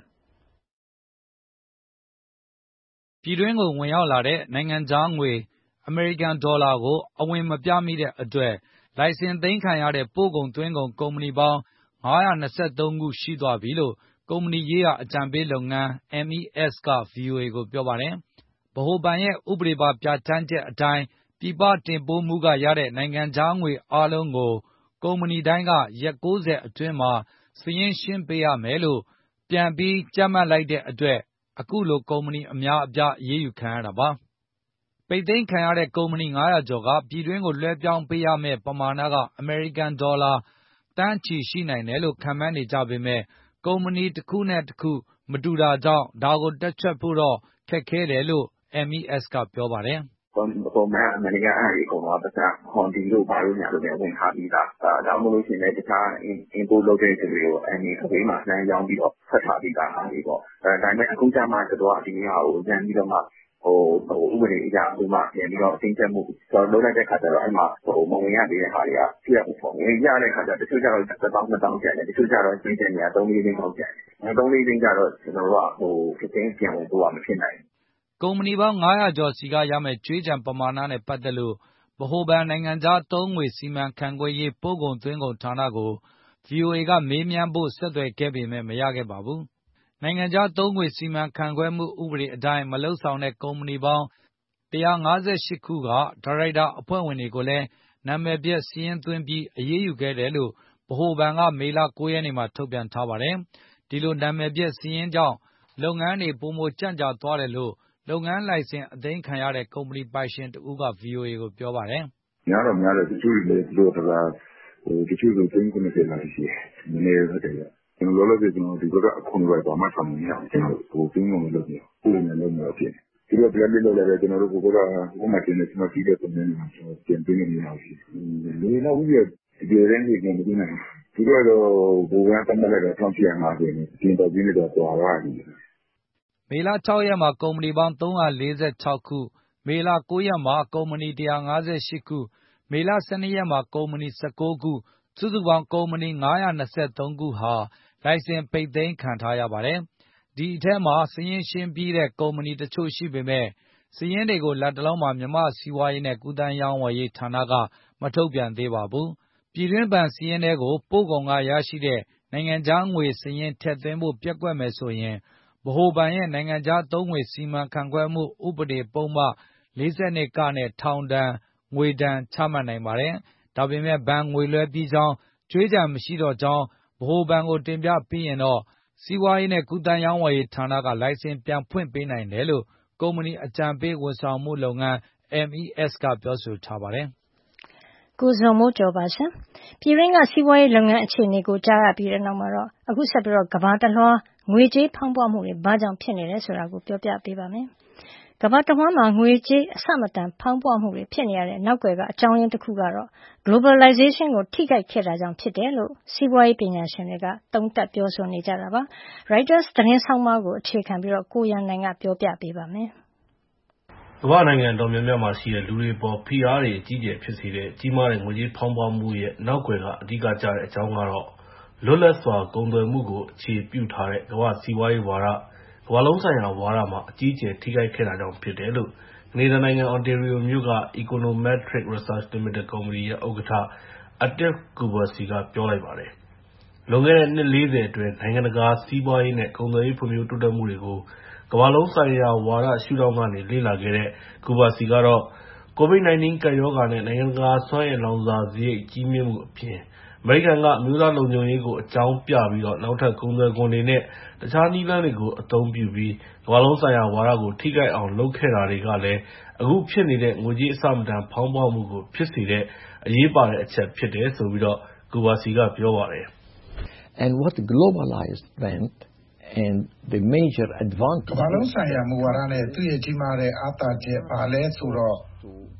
။ပြည်တွင်းကိုဝင်ရောက်လာတဲ့နိုင်ငံခြားငွေအမေရိကန်ဒေါ်လာကိုအဝင်မပြမိတဲ့အတွက်လိုင်စင်သိမ်းခံရတဲ့ပို့ကုန်သွင်းကုန်ကုမ္ပဏီပေါင်း၅၂၃ခုရှိသွားပြီလို့ကုမ္ပဏီရေးရာအကြံပေးလုပ်ငန်း M E S က ဗွီအိုအေကိုပြောပါတယ်။ဗဟိုဘဏ်ရဲ့ဥပဒေပါပြဋ္ဌာန်းချက်အတိုင်းပြည်ပတင်ပို့မှုကရတဲ့နိုင်ငံခြားငွေအားလုံးကိုကုမ္ပဏီတိုင်းကရက်၉၀အတွင်းမှာစာရင်းရှင်းပေးရမယ်လို့ပြန်ပြီးကြပ်မတ်လိုက်တဲ့အတွက်အခုလိုကုမ္ပဏီအများအပြားအရေးယူခံရတာပါ။ပိတ်သိမ်းခံရတဲ့ကုမ္ပဏီ၅၀၀ကျော်ကပြည်တွင်းကိုလွှဲပြောင်းပေးရမယ့်ပမာဏကအမေရိကန်ဒေါ်လာသန်းချီရှိနိုင်တယ်လို့ခန့်မှန်းနေကြပေမဲ့ကုမ္ပဏီတစ်ခုနဲ့တစ်ခုမတူတာကြောင့်ဒါကိုတွက်ချက်ဖို့တော့ခက်ခဲတယ်လို့ M E S ကပြောပါတယ်။ပုံမှန်အမေရိကန်အဲ့ဒီကောင်ကပတ်စံဟွန်ဒီလို့ဘာလို့ညာလို့လည်းဝင်ထားပြီးသား။ဒါကြောင့်မို့လို့ရှိရင်လည်းတခြား import လုပ်တဲ့သူတွေကိုအနေနဲ့ဘေးမှာနှမ်းရောင်းပြီးတော့ဆက်ထားပြီးသားဟာတွေပေါ့။အဲဒါပေမဲ့အခုကျမှတော့ဒီဟာကိုဉာဏ်ပြီးတော့မှဟိုဟိုဥပဒေအရဥပမာပြန်ပြီးတော့အသိချက်မှုဆိုတော့လုပ်လိုက်တဲ့ခါကျတော့အဲ့မှာဟိုမဝင်ရသေးတဲ့ဟာတွေကပြည့်အောင်ပေါ့။ဝင်ရတဲ့ခါကျတချို့ကျတော့တစ်သောင်းနှစ်သောင်းကျန်တယ်တချို့ကျတော့ရှင်းတဲ့နေရာသုံးလေးသိန်းလောက်ကျန်တယ်။သုံးလေးသိန်းကျတော့ကျွန်တော်တို့ကဟိုဖြစ်ချင်းပြန်ဝင်ဖို့ကမဖြစ်နိုင်ဘူး။ကုမ္ပဏီပေါင်း၅၀၀ကျော်စီကရမယ့်ကြွေးကျန်ပမာဏနဲ့ပတ်သက်လို့ဗဟိုဘဏ်နိုင်ငံခြားသုံးငွေစီမံခန့်ခွဲရေးပို့ကုန်သွင်းကုန်ဌာနကို ဗွီအိုအေကမေးမြန်းဖို့ဆက်သွယ်ခဲ့ပေမဲ့မရခဲ့ပါဘူး။နိုင်ငံခြားသုံးငွေစီမံခန့်ခွဲမှုဥပဒေအတိုင်းမလုပ်ဆောင်တဲ့ကုမ္ပဏီပေါင်း၁၅၈ခုကဒါရိုက်တာအဖွဲ့ဝင်တွေကိုလည်းနာမည်ပျက်စာရင်းသွင်းပြီးအရေးယူခဲ့တယ်လို့ဗဟိုဘဏ်ကမေလ၉ရက်နေ့မှာထုတ်ပြန်ထားပါတယ်။ဒီလိုနာမည်ပျက်စာရင်းကြောင့်လုပ်ငန်းတွေပိုမိုကြန့်ကြာသွားတယ်လို့လုပ်ငန်းလိုင်စင်အသိမ်းခံရတဲ့ကုမ္ပဏီပိုင်ရှင်တဦးက ဗွီအိုအေကိုပြောပါတယ်။များတော့များတယ်တချို့တွေလည်းဒီလိုတကားဟိုတချို့ဆိုသိန်း၇၀လောက်ရှိတယ်။နည်းနည်းဟုတ်တယ်။ကျွန်တော်လောလောဆယ်ကျွန်တော်ဒီဘက်ကအခွန်တွေပါမှဆောင်နေအောင်ကျွန်တော်ဟိုသိန်းကုန်လုပ်နေ။ပုံနဲ့လုပ်နေတော့ဖြစ်။ဒီလိုပြန်ပြီးလုပ်လိုက်ကျွန်တော်တို့ကဘုရားမှတင်နေကျွန်တော်ကြည့်တဲ့ပုံနဲ့ကျွန်တော်ပြန်ပြီးနေရအောင်ရှိ။ဒီနောက်ဦးရဒီရင်းကြီးကမသိနိုင်။ဒီတော့ဘုရားတမလိုက်တော့ဆောင်ပြရမှာဆိုရင်ဒီတော့ဒီနေ့တော့သွားရတယ်။မေလ၆ရက်မှာကုမ္ပဏီပေါင်း၃၄၆ခုမေလ၉ရက်မှာကုမ္ပဏီ၁၅၈ခုမေလ၁၂ရက်မှာကုမ္ပဏီ၁၉ခုစုစုပေါင်းကုမ္ပဏီ၅၂၃ခုဟာလိုင်စင်ပိတ်သိမ်းခံထားရပါတယ်။ဒီအထဲမှာစာရင်းရှင်းပြီးတဲ့ကုမ္ပဏီတချို့ရှိပေမဲ့စာရင်းတွေကိုလတ်တလောမှာမြန်မာစီးပွားရေးနဲ့ကူးသန်းရောင်းဝယ်ရေးဌာနကမထုတ်ပြန်သေးပါဘူး။ပြည်တွင်းဘဏ်စာရင်းထဲကိုပို့ကုန်ကရရှိတဲ့နိုင်ငံခြားငွေစာရင်းထည့်သွင်းဖို့ပျက်ကွက်မယ်ဆိုရင်ဗဟိုဘဏ်ရဲ့နိုင်ငံခြားသုံးငွေစီမံခန့်ခွဲမှုဥပဒေပုဒ်မ၄၂ကနဲ့ထောင်ဒဏ်ငွေဒဏ်ချမှတ်နိုင်ပါတယ်။ဒါပေမဲ့ဘဏ်ငွေလွှဲပြီးကြောင်းကြွေးကျန်မရှိတော့ကြောင်းဗဟိုဘဏ်ကိုတင်ပြပြီးရင်တော့စီးပွားရေးနဲ့ကူးသန်းရောင်းဝယ်ရေးဌာနကလိုင်စင်ပြန်ဖွင့်ပေးနိုင်တယ်လို့ကုမ္ပဏီအကြံပေးဝန်ဆောင်မှုလုပ်ငန်း M E S ကပြောဆိုထားပါတယ်။ကိုဇော်မိုးကျော်ပါရှင်။ပြည်ရင်းကစီးပွားရေးလုပ်ငန်းအခြေအနေကိုကြားရပြီးတဲ့နောက်မှာတော့အခုဆက်ပြီးတော့ကမ္ဘာတလွှားငွေကြေးဖောင်းပွမှုတွေဘာကြောင့်ဖြစ်နေလဲဆိုတာကိုပြောပြပေးပါမယ်။ကမ္ဘာတဝှမ်းမှာငွေကြေးအဆမတန်ဖောင်းပွမှုတွေဖြစ်နေရတဲ့နောက်ွယ်ကအကြောင်းရင်းတစ်ခုကတော့ globalization ကိုထိခိုက်ခဲ့တာကြောင့်ဖြစ်တယ်လို့စီးပွားရေးပညာရှင်တွေကသုံးသပ်ပြောဆိုနေကြတာပါ။ Reuters သတင်းဆောင်းပါးကိုအခြေခံပြီးတော့ကိုရန်နိုင်ကပြောပြပေးပါမယ်။ကမ္ဘာနိုင်ငံတော်များများမှာရှိတဲ့လူတွေပေါ်ဖိအားတွေအကြီးအကျယ်ဖြစ်စေတဲ့ကြီးမားတဲ့ငွေကြေးဖောင်းပွမှုရဲ့နောက်ွယ်ကအဓိကကျတဲ့အကြောင်းကတော့လွတ်လပ်စွာကုန်သွယ်မှုကိုအခြေပြုထားတဲ့ကမ္ဘာစီးပွားရေးဝါဒကမ္ဘာလုံးဆိုင်ရာဝါဒမှာအကြီးအကျယ်ထိခိုက်ခဲ့တာကြောင့်ဖြစ်တယ်လို့ကနေဒါနိုင်ငံ Ontario မြို့က Econometric Research Limited ကုမ္ပဏီရဲ့ဥက္ကဋ္ဌ Atif Kubarsi ကပြောလိုက်ပါတယ်။လွန်ခဲ့တဲ့နှစ်လေးဆယ်အတွင်းနိုင်ငံတကာစီးပွားရေးနဲ့ကုန်သွယ်ရေးဖွံ့ဖြိုးတိုးတက်မှုတွေကိုကမ္ဘာလုံးဆိုင်ရာဝါဒရှုထောင့်ကနေလေ့လာခဲ့တဲ့ Kubarsi ကတော့ ကိုဗစ် ၁၉ ကပ်ရောဂါနဲ့နိုင်ငံတကာစွမ်းအင်လောင်စာစရိတ်ကြီးမြင့်မှုအပြင်အမေရိကန်ကအမျိုးသားလုံခြုံရေးကိုအကြောင်းပြပြီးတော့နောက်ထပ်ကုန်သွယ်ခွန်တွေနဲ့တခြားနည်းလမ်းတွေကိုအသုံးပြုပြီးကမ္ဘာလုံးဆိုင်ရာဝါဒကိုထိခိုက်အောင်လုပ်ခဲ့တာတွေကလည်းအခုဖြစ်နေတဲ့ငွေကြေးအဆမတန်ဖောင်းပွမှုကိုဖြစ်စေတဲ့အရေးပါတဲ့အချက်ဖြစ်တယ်ဆိုပြီးတော့ Kubarsi ကပြောပါတယ်။ And what globalized meant and the major advantage ကမ္ဘာလုံးဆိုင်ရာမူဝါဒနဲ့သူ့ရဲ့ကြီးမားတဲ့အားသာချက်ပါလဲဆိုတော့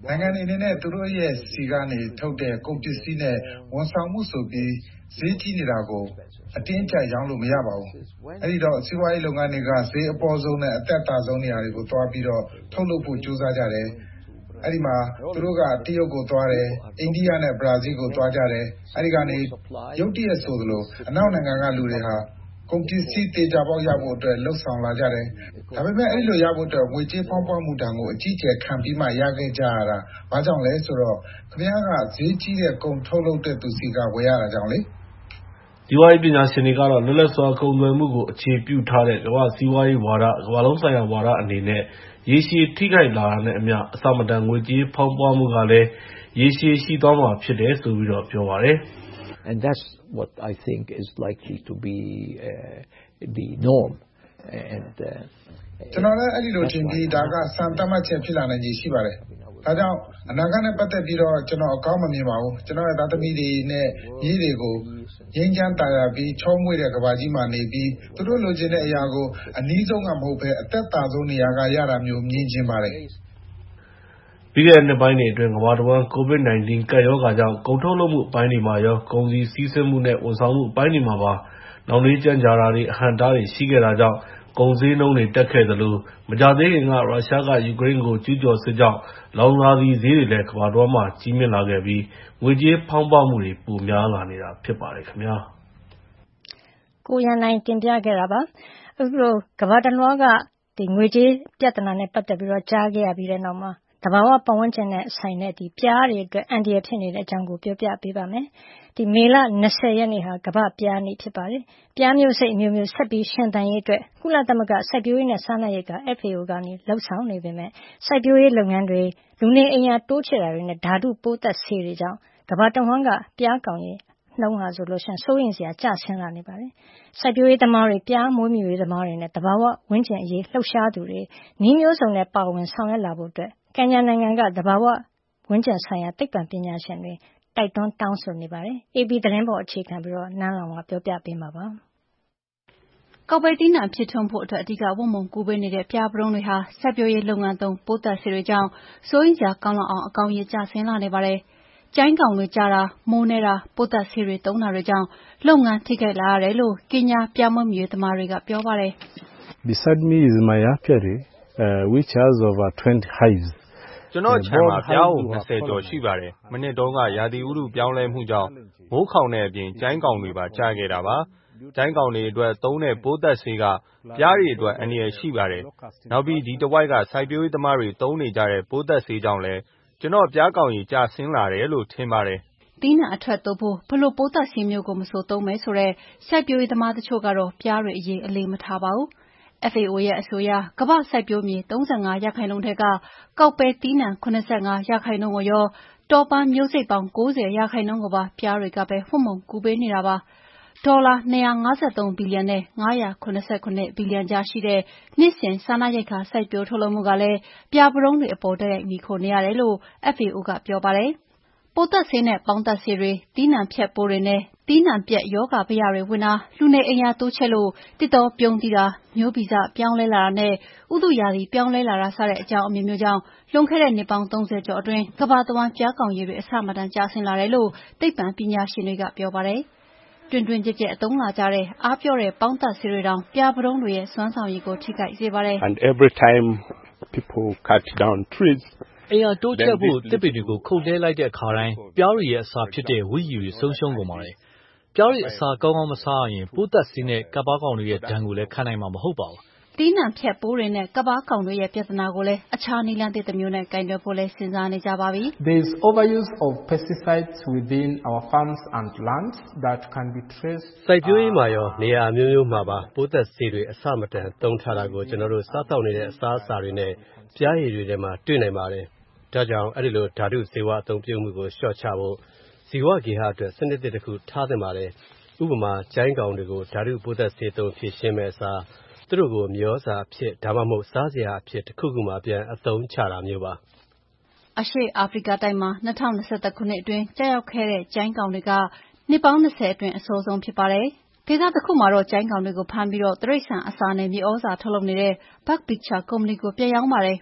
နိုင်ငံတွေအနေနဲ့သူတို့ရဲ့စီကနေထုတ်တဲ့ကုန်ပစ္စည်းနဲ့ဝန်ဆောင်မှုဆိုပြီးဈေးကြီးနေတာကိုအတင်းကျပ်ရောင်းလို့မရပါဘူး။အဲဒီတော့စီးပွားရေးလုပ်ငန်းတွေကဈေးအပေါ်ဆုံးနဲ့အသက်သာဆုံးနေရာတွေကိုသွားပြီးတော့ထုတ်လုပ်ဖို့ကြိုးစားကြတယ်။အဲဒီမှာသူတို့ကတရုတ်ကိုသွားတယ်၊အိန္ဒိယနဲ့ဘရာဇီးကိုသွားကြတယ်။အဲဒီကနေရုတ်တရက်ဆိုသလိုအနောက်နိုင်ငံကလူတွေဟာကုန်ပစ္စည်းတေချာပေါက်ရဖို့အတွက်လှုပ်ဆောင်လာကြတယ်။ဒါပေမဲ့အဲဒီလိုရဖို့အတွက်ငွေကြေးဖောင်းပွမှုတန်ကိုအကြီးကျယ်ခံပြီးမှရခဲ့ကြရတာ။ဘာကြောင့်လဲဆိုတော့ခင်ဗျားကဈေးကြီးတဲ့ကုန်ထုတ်လုပ်တဲ့သူစီကဝယ်ရတာကြောင့်လေ။စီးပွားရေးပညာရှင်တွေကတော့လွတ်လပ်စွာကုန်သွယ်မှုကိုအခြေပြုထားတဲ့ကမ္ဘာ့စီးပွားရေးဝါဒကမ္ဘာလုံးဆိုင်ရာဝါဒအနေနဲ့ရေရှည်ထိခိုက်လာတာနဲ့အမျှအစမတန်ငွေကြေးဖောင်းပွမှုကလည်းရေရှည်ရှိသွားမှာဖြစ်တယ်ဆိုပြီးတော့ပြောပါတယ်။ And that's what I think is likely to be uh, the norm. And ကျွန်တော်လည်းအဲ့ဒီလိုထင်ပြီးဒါကစံတတ်မှတ်ချက်ဖြစ်လာနိုင်ခြေရှိပါတယ်။ဒါကြောင့်အနာဂတ်နဲ့ပတ်သက်ပြီးတော့ကျွန်တော်အကောင်းမမြင်ပါဘူး။ကျွန်တော်ရဲ့သားသမီးတွေနဲ့ညီတွေကိုငြိမ်းချမ်းသာယာပြီးချောမွေ့တဲ့ကဘာကြီးမှာနေပြီးသူတို့လိုချင်တဲ့အရာကိုအနည်းဆုံးကမဟုတ်ဘဲအသက်သာဆုံးနေရာကရတာမျိုးမြင်ချင်ပါတယ်။ပြီးခဲ့တဲ့နှစ်ပိုင်းတွေအတွင်းကမ္ဘာတဝန်း ကိုဗစ် ၁၉ ကပ်ရောဂါကြောင့်ကုန်ထုတ်လုပ်မှုအပိုင်းတွေမှာရောကုန်စည်စီးဆင်းမှုနဲ့ဝန်ဆောင်မှုအပိုင်းတွေမှာပါနှောင့်နှေးကြန့်ကြာတာတွေအဟန့်အတားတွေရှိခဲ့တာကြောင့်ကုန်ဈေးနှုန်းတွေတက်ခဲ့သလိုမကြာသေးခင်ကရုရှားကယူကရိန်းကိုကျူးကျော်စစ်ကြောင့်လောင်စာဆီဈေးတွေလည်းကမ္ဘာတဝန်းမှာကြီးမြင့်လာခဲ့ပြီးငွေကြေးဖောင်းပွမှုတွေပိုများလာနေတာဖြစ်ပါတယ်ခင်ဗျာ။ကိုရန်နိုင်တင်ပြခဲ့တာပါ။အခုလိုကမ္ဘာတလွှားကဒီငွေကြေးပြဿနာနဲ့ပတ်သက်ပြီးတော့ကြားခဲ့ရပြီးတဲ့နောက်မှာသဘာဝပတ်ဝန်းကျင်နဲ့ဆိုင်တဲ့ဒီပြားတွေအတွက်အန္တရာယ်ဖြစ်နေတဲ့အကြောင်းကိုပြောပြပေးပါမယ်။ဒီမေလ၂၀ရက်နေ့ဟာကမ္ဘာပြားနေ့ဖြစ်ပါတယ်။ပြားမျိုးစိတ်အမျိုးမျိုးဆက်ပြီးရှင်သန်ရေးအတွက်ကုလသမဂ္ဂစိုက်ပျိုးရေးနဲ့စားနပ်ရိက္ခာ F A O ကနေလှုပ်ဆောင်နေပေမဲ့စိုက်ပျိုးရေးလုပ်ငန်းတွေလူနေအိမ်ယာတိုးချဲ့တာတွေနဲ့ဓာတုပိုးသက်ဆေးတွေကြောင့်ကမ္ဘာတဝန်းကပြားကောင်တွေနှုံးဟာဆိုလို့ရှိရင်စိုးရိမ်စရာကျဆင်းလာနေပါတယ်။စိုက်ပျိုးရေးသမားတွေပြားမွေးမြူရေးသမားတွေနဲ့တဘာဝဝန်းကျင်အရေးလှုပ်ရှားသူတွေနည်းမျိုးစုံနဲ့ပါဝင်ဆောင်ရွက်လာဖို့အတွက်ကန်ညာနိုင်ငံကတဘာဝဝန်းကျင်ဆိုင်ရာသိပ္ပံပညာရှင်တွေတိုက်တွန်းတောင်းဆိုနေပါတယ်။ A P သတင်းပေါ်အခြေခံပြီးတော့နန်းလောင်ကပြောပြပေးမှာပါ။ကောက်ပဲသီးနှံဖြစ်ထွန်းဖို့အတွက်အဓိကဝတ်မုံကူးပေးနေတဲ့ပြားပရုံးတွေဟာစိုက်ပျိုးရေးလုပ်ငန်းသုံးပိုးသက်ဆေးတွေကြောင့်စိုးရိမ်စရာကောင်းလောက်အောင်အကောင်ရေကျဆင်းလာနေပါတယ်။ကျိုင်းကောင်တွေကြတာမိုးနေတာပိုးသက်ဆေးတွေသုံးတာတွေကြောင့်လုပ်ငန်းထိခိုက်လာရတယ်လို့ကင်ညာပြားမွေးမြူရေးသမားတွေကပြောပါတယ်။ Beside me is my apiary uh, which has over twenty hives. ကျွန်တော်ခြံမှာပြားအုပ်၂၀ကျော်ရှိပါတယ်။မနှစ်တုန်းကရာသီဥတုပြောင်းလဲမှုကြောင့်မိုးခေါင်တဲ့အပြင်ကျိုင်းကောင်တွေပါကျခဲ့တာပါ။ကျိုင်းကောင်တွေအတွက်သုံးတဲ့ပိုးသက်ဆေးကပြားတွေအတွက်အန္တရာယ်ရှိပါတယ်။နောက်ပြီးဒီတဝိုက်ကစိုက်ပျိုးရေးသမားတွေသုံးနေကြတဲ့ပိုးသက်ဆေးကြောင့်လည်းကျွန်တော်ပြားကောင်ကြီးကျဆင်းလာတယ်လို့ထင်ပါတယ်။သီးနှံအထွက်သို့ဖို့ဘလို့ပိုးသက်ဆေးမျိုးကိုမဆိုသုံးမယ်ဆိုတော့စိုက်ပျိုးရေးသမားတချို့ကတော့ပြားတွေအရေးအလေးမထားပါဘူး။ F A O ရဲ့အဆိုအရကမ္ဘာ့စိုက်ပျိုးမြေ၃၅ရာခိုင်နှုန်းထဲကကောက်ပဲသီးနှံ၇၅ရာခိုင်နှုန်းကိုရောတောပန်းမျိုးစိတ်ပေါင်း၉၀ရာခိုင်နှုန်းကိုပါပြားတွေကပဲဝတ်မုံကူးပေးနေတာပါ။ဒေါ်လာ၂၅၃ဘီလီယံနဲ့၅၇၇ဘီလီယံကြားရှိတဲ့နှစ်စဉ်စားနပ်ရိက္ခာစိုက်ပျိုးထုတ်လုပ်မှုကလည်းပြားပရုံးတွေအပေါ်တိုက်ရိုက်မှီခိုနေရတယ်လို့ F A O ကပြောပါတယ်။ပိုးသက်ဆေးနဲ့ပေါင်းသက်ဆေးတွေသီးနှံဖြတ်ပိုးတွေနဲ့သီးနှံပြက်ရောဂါဘယတွေဝင်တာလူနေအိမ်ယာတိုးချဲ့လို့တစ်တော်ပြုံးသီးတာမျိုးဗီဇပြောင်းလဲလာတာနဲ့ဥတုရာသီပြောင်းလဲလာတာစတဲ့အကြောင်းအမျိုးမျိုးကြောင့်လွန်ခဲ့တဲ့နှစ်ပေါင်းသုံးဆယ်ကျော်အတွင်းကမ္ဘာတဝန်းပြားကောင်ရေတွေအဆမတန်ကျဆင်းလာတယ်လို့သိပ္ပံပညာရှင်တွေကပြောပါတယ်။တွင်တွင်ကျက်ကျက်အသုံးလာကြတဲ့အားပြောတဲ့ပေါင်းသက်ဆေးတွေတောင်ပြားပရုံးတွေရဲ့စွမ်းဆောင်ရည်ကိုထိခိုက်စေပါတယ်။ And every time people cut down trees အိမ်ယာတိုးချဲ့ဖို့တစ်ပင်တွေကိုခုတ်လဲလိုက်တဲ့အခါတိုင်းပြားတွေရဲ့အစာဖြစ်တဲ့ဝိယူတွေဆုံးရှုံးကုန်ပါတယ်။ပြားတွေအစာကောင်းကောင်းမစားရင်ပိုးသက်ဆေးနဲ့ကပ်ပါးကောင်တွေရဲ့ဒဏ်ကိုလည်းခံနိုင်မှာမဟုတ်ပါဘူး။သီးနှံဖြတ်ပိုးတွေနဲ့ကပ်ပါးကောင်တွေရဲ့ပြဿနာကိုလည်းအခြားနည်းလမ်းသစ်တစ်မျိုးနဲ့ကိုင်တွယ်ဖို့လည်းစဉ်းစားနေကြပါပြီ။ There is overuse of pesticides within our farms and lands that can be traced. စိုက်ပျိုးရေးမှာရောနေရာအမျိုးမျိုးမှာပါပိုးသက်ဆေးတွေအဆမတန်သုံးထားတာကိုကျွန်တော်တို့စားတောက်နေတဲ့အစားအစာတွေနဲ့ပြားရည်တွေထဲမှာတွေ့နိုင်ပါတယ်။ဒါကြောင့်အဲ့ဒီလိုဓာတုဆေးဝါးအသုံးပြုမှုကိုလျှော့ချဖို့ဇီဝဂေဟအတွက်စနစ်တစ်ခုထားသင့်ပါတယ်။ဥပမာကျိုင်းကောင်တွေကိုဓာတုပိုးသက်ဆေးသုံးဖြည့်ရှင်းမဲ့အစားသူတို့ကိုမျောစာအဖြစ်ဒါမှမဟုတ်စားစရာအဖြစ်တစ်ခုခုမှပြန်အသုံးချတာမျိုးပါ။အရှေ့အာဖရိကတိုက်မှာ၂၀၂၁ခုနှစ်အတွင်းကြာရောက်ခဲ့တဲ့ကျိုင်းကောင်တွေကနှစ်ပေါင်း၂၀အတွင်းအဆိုးဆုံးဖြစ်ပါတယ်။ဒေသတစ်ခုမှာတော့ကျိုင်းကောင်တွေကိုဖမ်းပြီးတော့တိရစ္ဆာန်အစာနဲ့မြေဩဇာထုတ်လုပ်နေတဲ့ Buckbeecher ကုမ္ပဏီကိုပြစ်ရောင်းပါတယ်။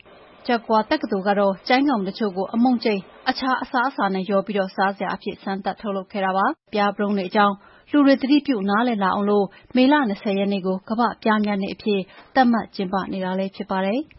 ဂျက်ကွာတက္ကသိုလ်ကတော့ကျိုင်းကောင်တချို့ကိုအမုံကျိန်အခြားအစားအစာနဲ့ရောပြီးတော့စားစရာအဖြစ်စမ်းသပ်ထုတ်လုပ်ခဲ့တာပါ။ပြားပရုံးတွေအကြောင်းလူတွေသတိပြုနားလည်လာအောင်လို့မေလ၂၀ရက်နေ့ကိုကမ္ဘာ့ပြားများနေ့အဖြစ်သတ်မှတ်ကျင်းပနေတာလည်းဖြစ်ပါတယ်။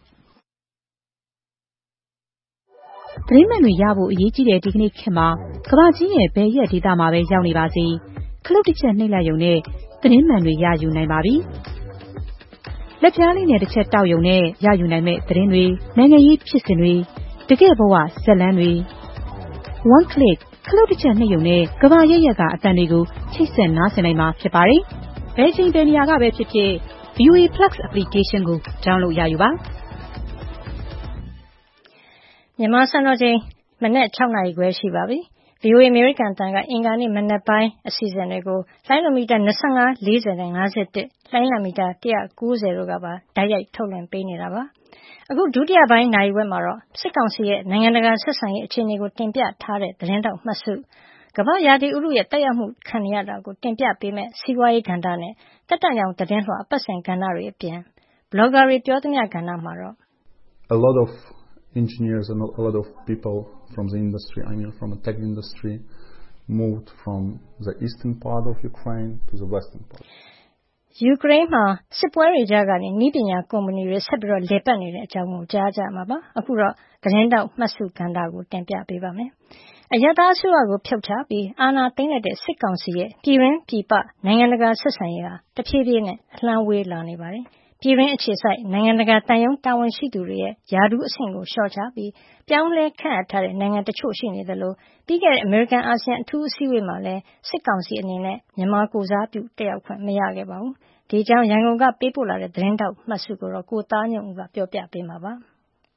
သတင်းမှန်တွေရဖို့အရေးကြီးတဲ့ဒီကနေ့ခေတ်မှာကမ္ဘာကြီးရဲ့ဘယ်ရက်ဒေသမှာပဲရောက်နေပါစေခလုတ်တစ်ချက်နှိပ်လိုက်ရုံနဲ့သတင်းမှန်တွေရယူနိုင်ပါပြီ။လက်ပြားလေးနဲ့တစ်ချက်တောက်ရုံနဲ့ရယူနိုင်မဲ့သတင်းတွေနိုင်ငံရေးဖြစ်စဉ်တွေတကယ်ဘဝဇက်လန်းတွေ one click ခလုတ်တစ်ချက်နှိပ်ရုံနဲ့ကမ္ဘာရဲ့ရက်ကအတန်တွေကိုချိတ်ဆက်နားဆင်နိုင်မှာဖြစ်ပါတယ်။ဘယ်ချိန်ဘယ်နေရာကပဲဖြစ်ဖြစ် ဗီအိုအေ Plus application ကို download ရယူပါ။မြန်မာစံတော်ချိန်မနက်၆နာရီခွဲရှိပါပြီ။ ဗီအိုအေအမေရိကန်အသံကအင်္ဂါနေ့မနက်ပိုင်းအစီအစဉ်တွေကိုလိုင်းလိုမီတာ၂၅၊၄၀နဲ့၅၁လိုင်းလံမီတာ၁၉၀တို့ကပါတိုက်ရိုက်ထုတ်လွှင့်ပေးနေတာပါ။အခုဒုတိယပိုင်းနာရီဝက်မှာတော့စစ်ကောင်စီရဲ့နိုင်ငံတကာဆက်ဆံရေးအခြေအနေကိုတင်ပြထားတဲ့သတင်းတောက်မှတ်စုကမ္ဘာရာသီဥတုရဲ့တက်ရောက်မှုခံရတာကိုတင်ပြပေးမဲ့စီးပွားရေးကဏ္ဍနဲ့တက်တန့်ရောင်သတင်းလွှာအပတ်စဉ်ကဏ္ဍတွေအပြင်ဘလော့ဂါတွေပြောသမျှကဏ္ဍမှာတော့ A lot of engineers and a lot of people from the industry, I mean from the tech industry, moved from the eastern part of Ukraine to the western part. ယူကရိန်းမှာစစ်ပွဲတွေကြားကနေနည်းပညာကုမ္ပဏီတွေဆက်ပြီးတော့လည်ပတ်နေတဲ့အကြောင်းကိုကြားကြမှာပါ။အခုတော့သတင်းတောက်မှတ်စုကဏ္ဍကိုတင်ပြပေးပါမယ်။အရပ်သားအစိုးရကိုဖျောက်ချပြီးအာဏာသိမ်းလိုက်တဲ့စစ်ကောင်စီရဲ့ပြည်တွင်းပြည်ပနိုင်ငံတကာဆက်ဆံရေးဟာတဖြည်းဖြည်းနဲ့အလှမ်းဝေးလာနေပါတယ်။ပြည်တွင်းအခြေစိုက်နိုင်ငံတကာတန်ယုံတာဝန်ရှိသူတွေရဲ့ယာဒူးအဆင့်ကိုလျှော့ချပြီးပြောင်းလဲခန့်အပ်ထားတဲ့နိုင်ငံတချို့ရှိနေသလိုပြီးခဲ့တဲ့အမေရိကန်အာဆီယံအထူးအစည်းအဝေးမှာလည်းစစ်ကောင်စီအနေနဲ့မြန်မာကိုစားပြုတက်ရောက်ခွင့်မရခဲ့ပါဘူး။ဒီကြောင့်ရန်ကုန်ကပေးပို့လာတဲ့သတင်းတောက်မှတ်စုကိုတော့ကိုသားညွန့်ဦးကပြောပြပေးမှာပါ။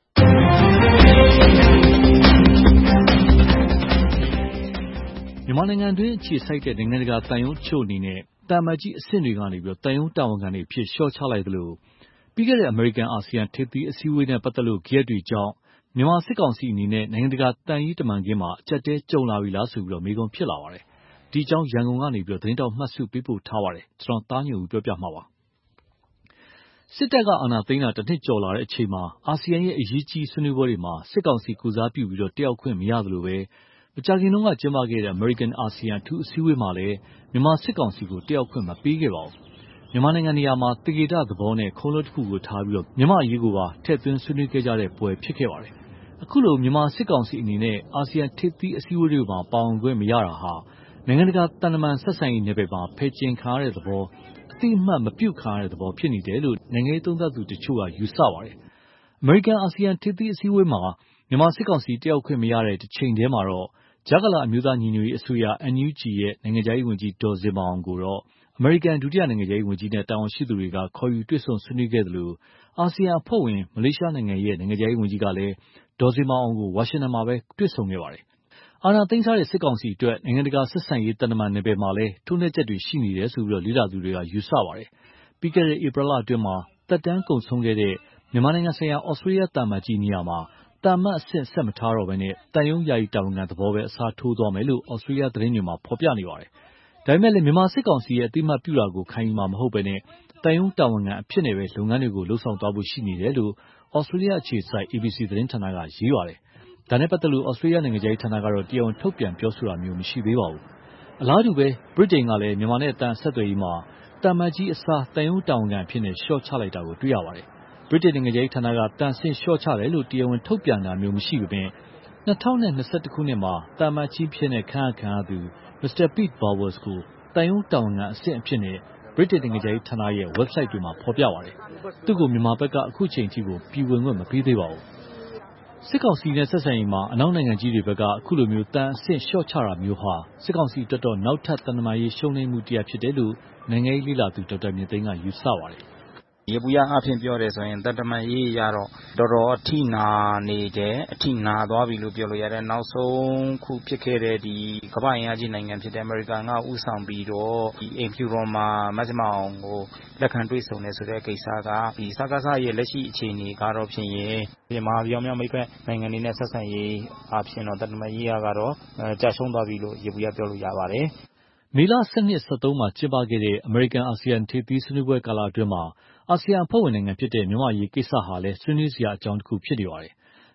မြန်မာနိုင်ငံတွင်းအခြေစိုက်တဲ့နိုင်ငံတကာတန်ယုံချို့အနေနဲ့တာမတ်ကြီးအဆင့်တွေကနေပြီးတော့တန်ယုံတာဝန်ခံတွေဖြစ်လျှော့ချလိုက်သလိုပြီးခဲ့တဲ့အမေရိကန်အာဆီယံထိပ်သီးအစည်းအဝေးနဲ့ပတ်သက်လို့ကြက်တွေကြောင့်မြန်မာစစ်ကောင်စီအနေနဲ့နိုင်ငံတကာတန်ရေးတမန်ခင်းမှာအကြက်တဲကြုံလာပြီလားဆိုပြီးတော့မေးခွန်းဖြစ်လာပါတယ်။ဒီကြောင့်ရန်ကုန်ကနေပြီးတော့သတင်းတောက်မှတ်စုပေးပို့ထားပါတယ်။ကျွန်တော်သားညွန့်ဦးပြောပြမှာပါ။စစ်တပ်ကအာဏာသိမ်းတာတစ်နှစ်ကျော်လာတဲ့အချိန်မှာအာဆီယံရဲ့အရေးကြီးဆွေးနွေးပွဲတွေမှာစစ်ကောင်စီကိုစားပြုပြီးတော့တက်ရောက်ခွင့်မရသလိုပဲမကြာခင်တုန်းကကျင်းပခဲ့တဲ့ American အာဆီယံအထူးအစည်းအဝေးမှာလည်းမြန်မာစစ်ကောင်စီကိုတက်ရောက်ခွင့်မပေးခဲ့ပါဘူး။မြန်မာနိုင်ငံနေရာမှာတကေတသဘောနဲ့ခုံးလွှတ်တစ်ခုကိုထားပြီးတော့မြန်မာအရေးကိုပါထည့်သွင်းဆွေးနွေးခဲ့ကြတဲ့ပွဲဖြစ်ခဲ့ပါတယ်။အခုလိုမြန်မာစစ်ကောင်စီအနေနဲ့အာဆီယံထိပ်သီးအစည်းအဝေးတွေမှာပါဝင်ခွင့်မရတာဟာနိုင်ငံတကာတန်တမန်ဆက်ဆံရေးနယ်ပယ်မှာဖယ်ကျဉ်ခံရတဲ့သဘောအတိအမှတ်မပြုတ်ခံရတဲ့သဘောဖြစ်နေတယ်လို့နိုင်ငံရေးသုံးသပ်သူတချို့ကယူဆပါတယ်။ American အာဆီယံထိပ်သီးအစည်းအဝေးမှာမြန်မာစစ်ကောင်စီတက်ရောက်ခွင့်မရတဲ့တစ်ချိန်တည်းမှာတော့ဂျာကာလာအမျိုးသားညီညွတ်ရေးအစိုးရ N U G ရဲ့နိုင်ငံခြားရေးဝန်ကြီးဒေါ်ဇင်မာအောင်ကိုတော့အမေရိကန်ဒုတိယနိုင်ငံခြားရေးဝန်ကြီးနဲ့တာဝန်ရှိသူတွေကခေါ်ယူတွေ့ဆုံဆွေးနွေးခဲ့သလိုအာဆီယံအဖွဲ့ဝင်မလေးရှားနိုင်ငံရဲ့နိုင်ငံခြားရေးဝန်ကြီးကလည်းဒေါ်ဇင်မာအောင်ကိုဝါရှင်တန်မှာပဲတွေ့ဆုံခဲ့ပါတယ်။အာဏာသိမ်းထားတဲ့စစ်ကောင်စီအတွက်နိုင်ငံတကာဆက်ဆံရေးတန်တမန်နယ်ပယ်မှာလည်းထိုးနှက်ချက်တွေရှိနေတယ်ဆိုပြီးတော့လေ့လာသူတွေကယူဆပါတယ်။ပြီးခဲ့တဲ့ဧပြီလအတွင်းမှာတက်တန်းကုန်ဆုံးခဲ့တဲ့မြန်မာနိုင်ငံဆိုင်ရာဩစတြေးလျတာမန်ကြီးနေရာမှာတာမတ်အဆင့်ဆက်မထားတော့ဘဲနဲ့တန်ယုံယာယီတာဝန်ခံသဘောပဲအစားထိုးသွားမယ်လို့ဩစတြေးလျသတင်းတွေမှာဖော်ပြနေပါတယ်။ဒါပေမဲ့လည်းမြန်မာစစ်ကောင်စီရဲ့အတိမတ်ပြုတာကိုခံယူမှာမဟုတ်ဘဲနဲ့တန်ယုံတာဝန်ခံအဖြစ်နဲ့ပဲလုပ်ငန်းတွေကိုလှုပ်ဆောင်သွားဖို့ရှိနေတယ်လို့ဩစတြေးလျအခြေစိုက် A B C သတင်းဌာနကရေးပါတယ်။ဒါနဲ့ပတ်သက်လို့ဩစတြေးလျနိုင်ငံခြားရေးဌာနကတော့တရားဝင်ထုတ်ပြန်ပြောဆိုတာမျိုးမရှိသေးပါဘူး။အလားတူပဲဗြိတိန်ကလည်းမြန်မာနဲ့တန်ဆက်သွယ်ရေးမှာတာမတ်ကြီးအစားတန်ယုံတာဝန်ခံအဖြစ်နဲ့ရှော့ချလိုက်တာကိုတွေ့ရပါတယ်။ဗြိတိန်နိုင်ငံခြားရေးဌာနကတန်ဆင့်လျှော့ချတယ်လို့တရားဝင်ထုတ်ပြန်တာမျိုးမရှိပေမဲ့၂၀၂၁ခုနှစ်မှာတာမတ်ကြီးဖြစ်တဲ့ခန့်အပ်ခံရသူ Mr. Pete Vowles ကိုတန်ယုံတာဝန်ခံအဆင့်အဖြစ်နဲ့ဗြိတိန်နိုင်ငံခြားရေးဌာနရဲ့ website တွေမှာဖော်ပြပါတယ်။သူ့ကိုမြန်မာဘက်ကအခုချိန်ထိကိုပြည်ဝင်ခွင့်မပေးသေးပါဘူး။စစ်ကောင်စီနဲ့ဆက်ဆံရေးမှာအနောက်နိုင်ငံကြီးတွေဘက်ကအခုလိုမျိုးတန်အဆင့်လျှော့ချတာမျိုးဟာစစ်ကောင်စီအတွက်တော့နောက်ထပ်တန်တမာရေးရှုံးနိမ့်မှုတရားဖြစ်တယ်လို့နိုင်ငံရေးလေ့လာသူဒေါက်တာမြင့်သိန်းကယူဆပါတယ်။ယေဘုယျအားဖြင့်ပြောတယ်ဆိုရင်တတမန်ရေးရတော့တော်တော်အထိနာနေတယ်အထိနာသွားပြီလို့ပြောလို့ရတယ်နောက်ဆုံးခုဖြစ်ခဲ့တဲ့ဒီကမ္ဘာ့အင်အားကြီးနိုင်ငံဖြစ်တဲ့အမေရိကန်ကဥဆောင်ပြီးတော့ဒီအိမ်ဖြူတော်မှာမတ်မအောင်ကိုလက်ခံတွေ့ဆုံနေဆိုတဲ့ကိစ္စကဒီစကားစားရဲ့လက်ရှိအခြေအနေကတော့ဖြစ်ရင်မြန်မာပြောင်းမြောက်မိတ်ဖက်နိုင်ငံတွေနဲ့ဆက်ဆံရေးအားဖြင့်တော့တတမန်ရေးရကတော့ကြာရှုံးသွားပြီလို့ယေဘုယျပြောလို့ရပါတယ်မေလ၁၂ ၁၃မှာကျင်းပခဲ့တဲ့အမေရိကန်အာဆီယံထိပ်သီးဆွေးနွေးပွဲကာလအတွင်းမှာအာဆီယံအဖွဲ့ဝင်နိုင်ငံဖြစ်တဲ့မြန်မာ့အရေးကိစ္စဟာလည်းဆွေးနွေးစရာအကြောင်းတစ်ခုဖြစ်နေပါတယ်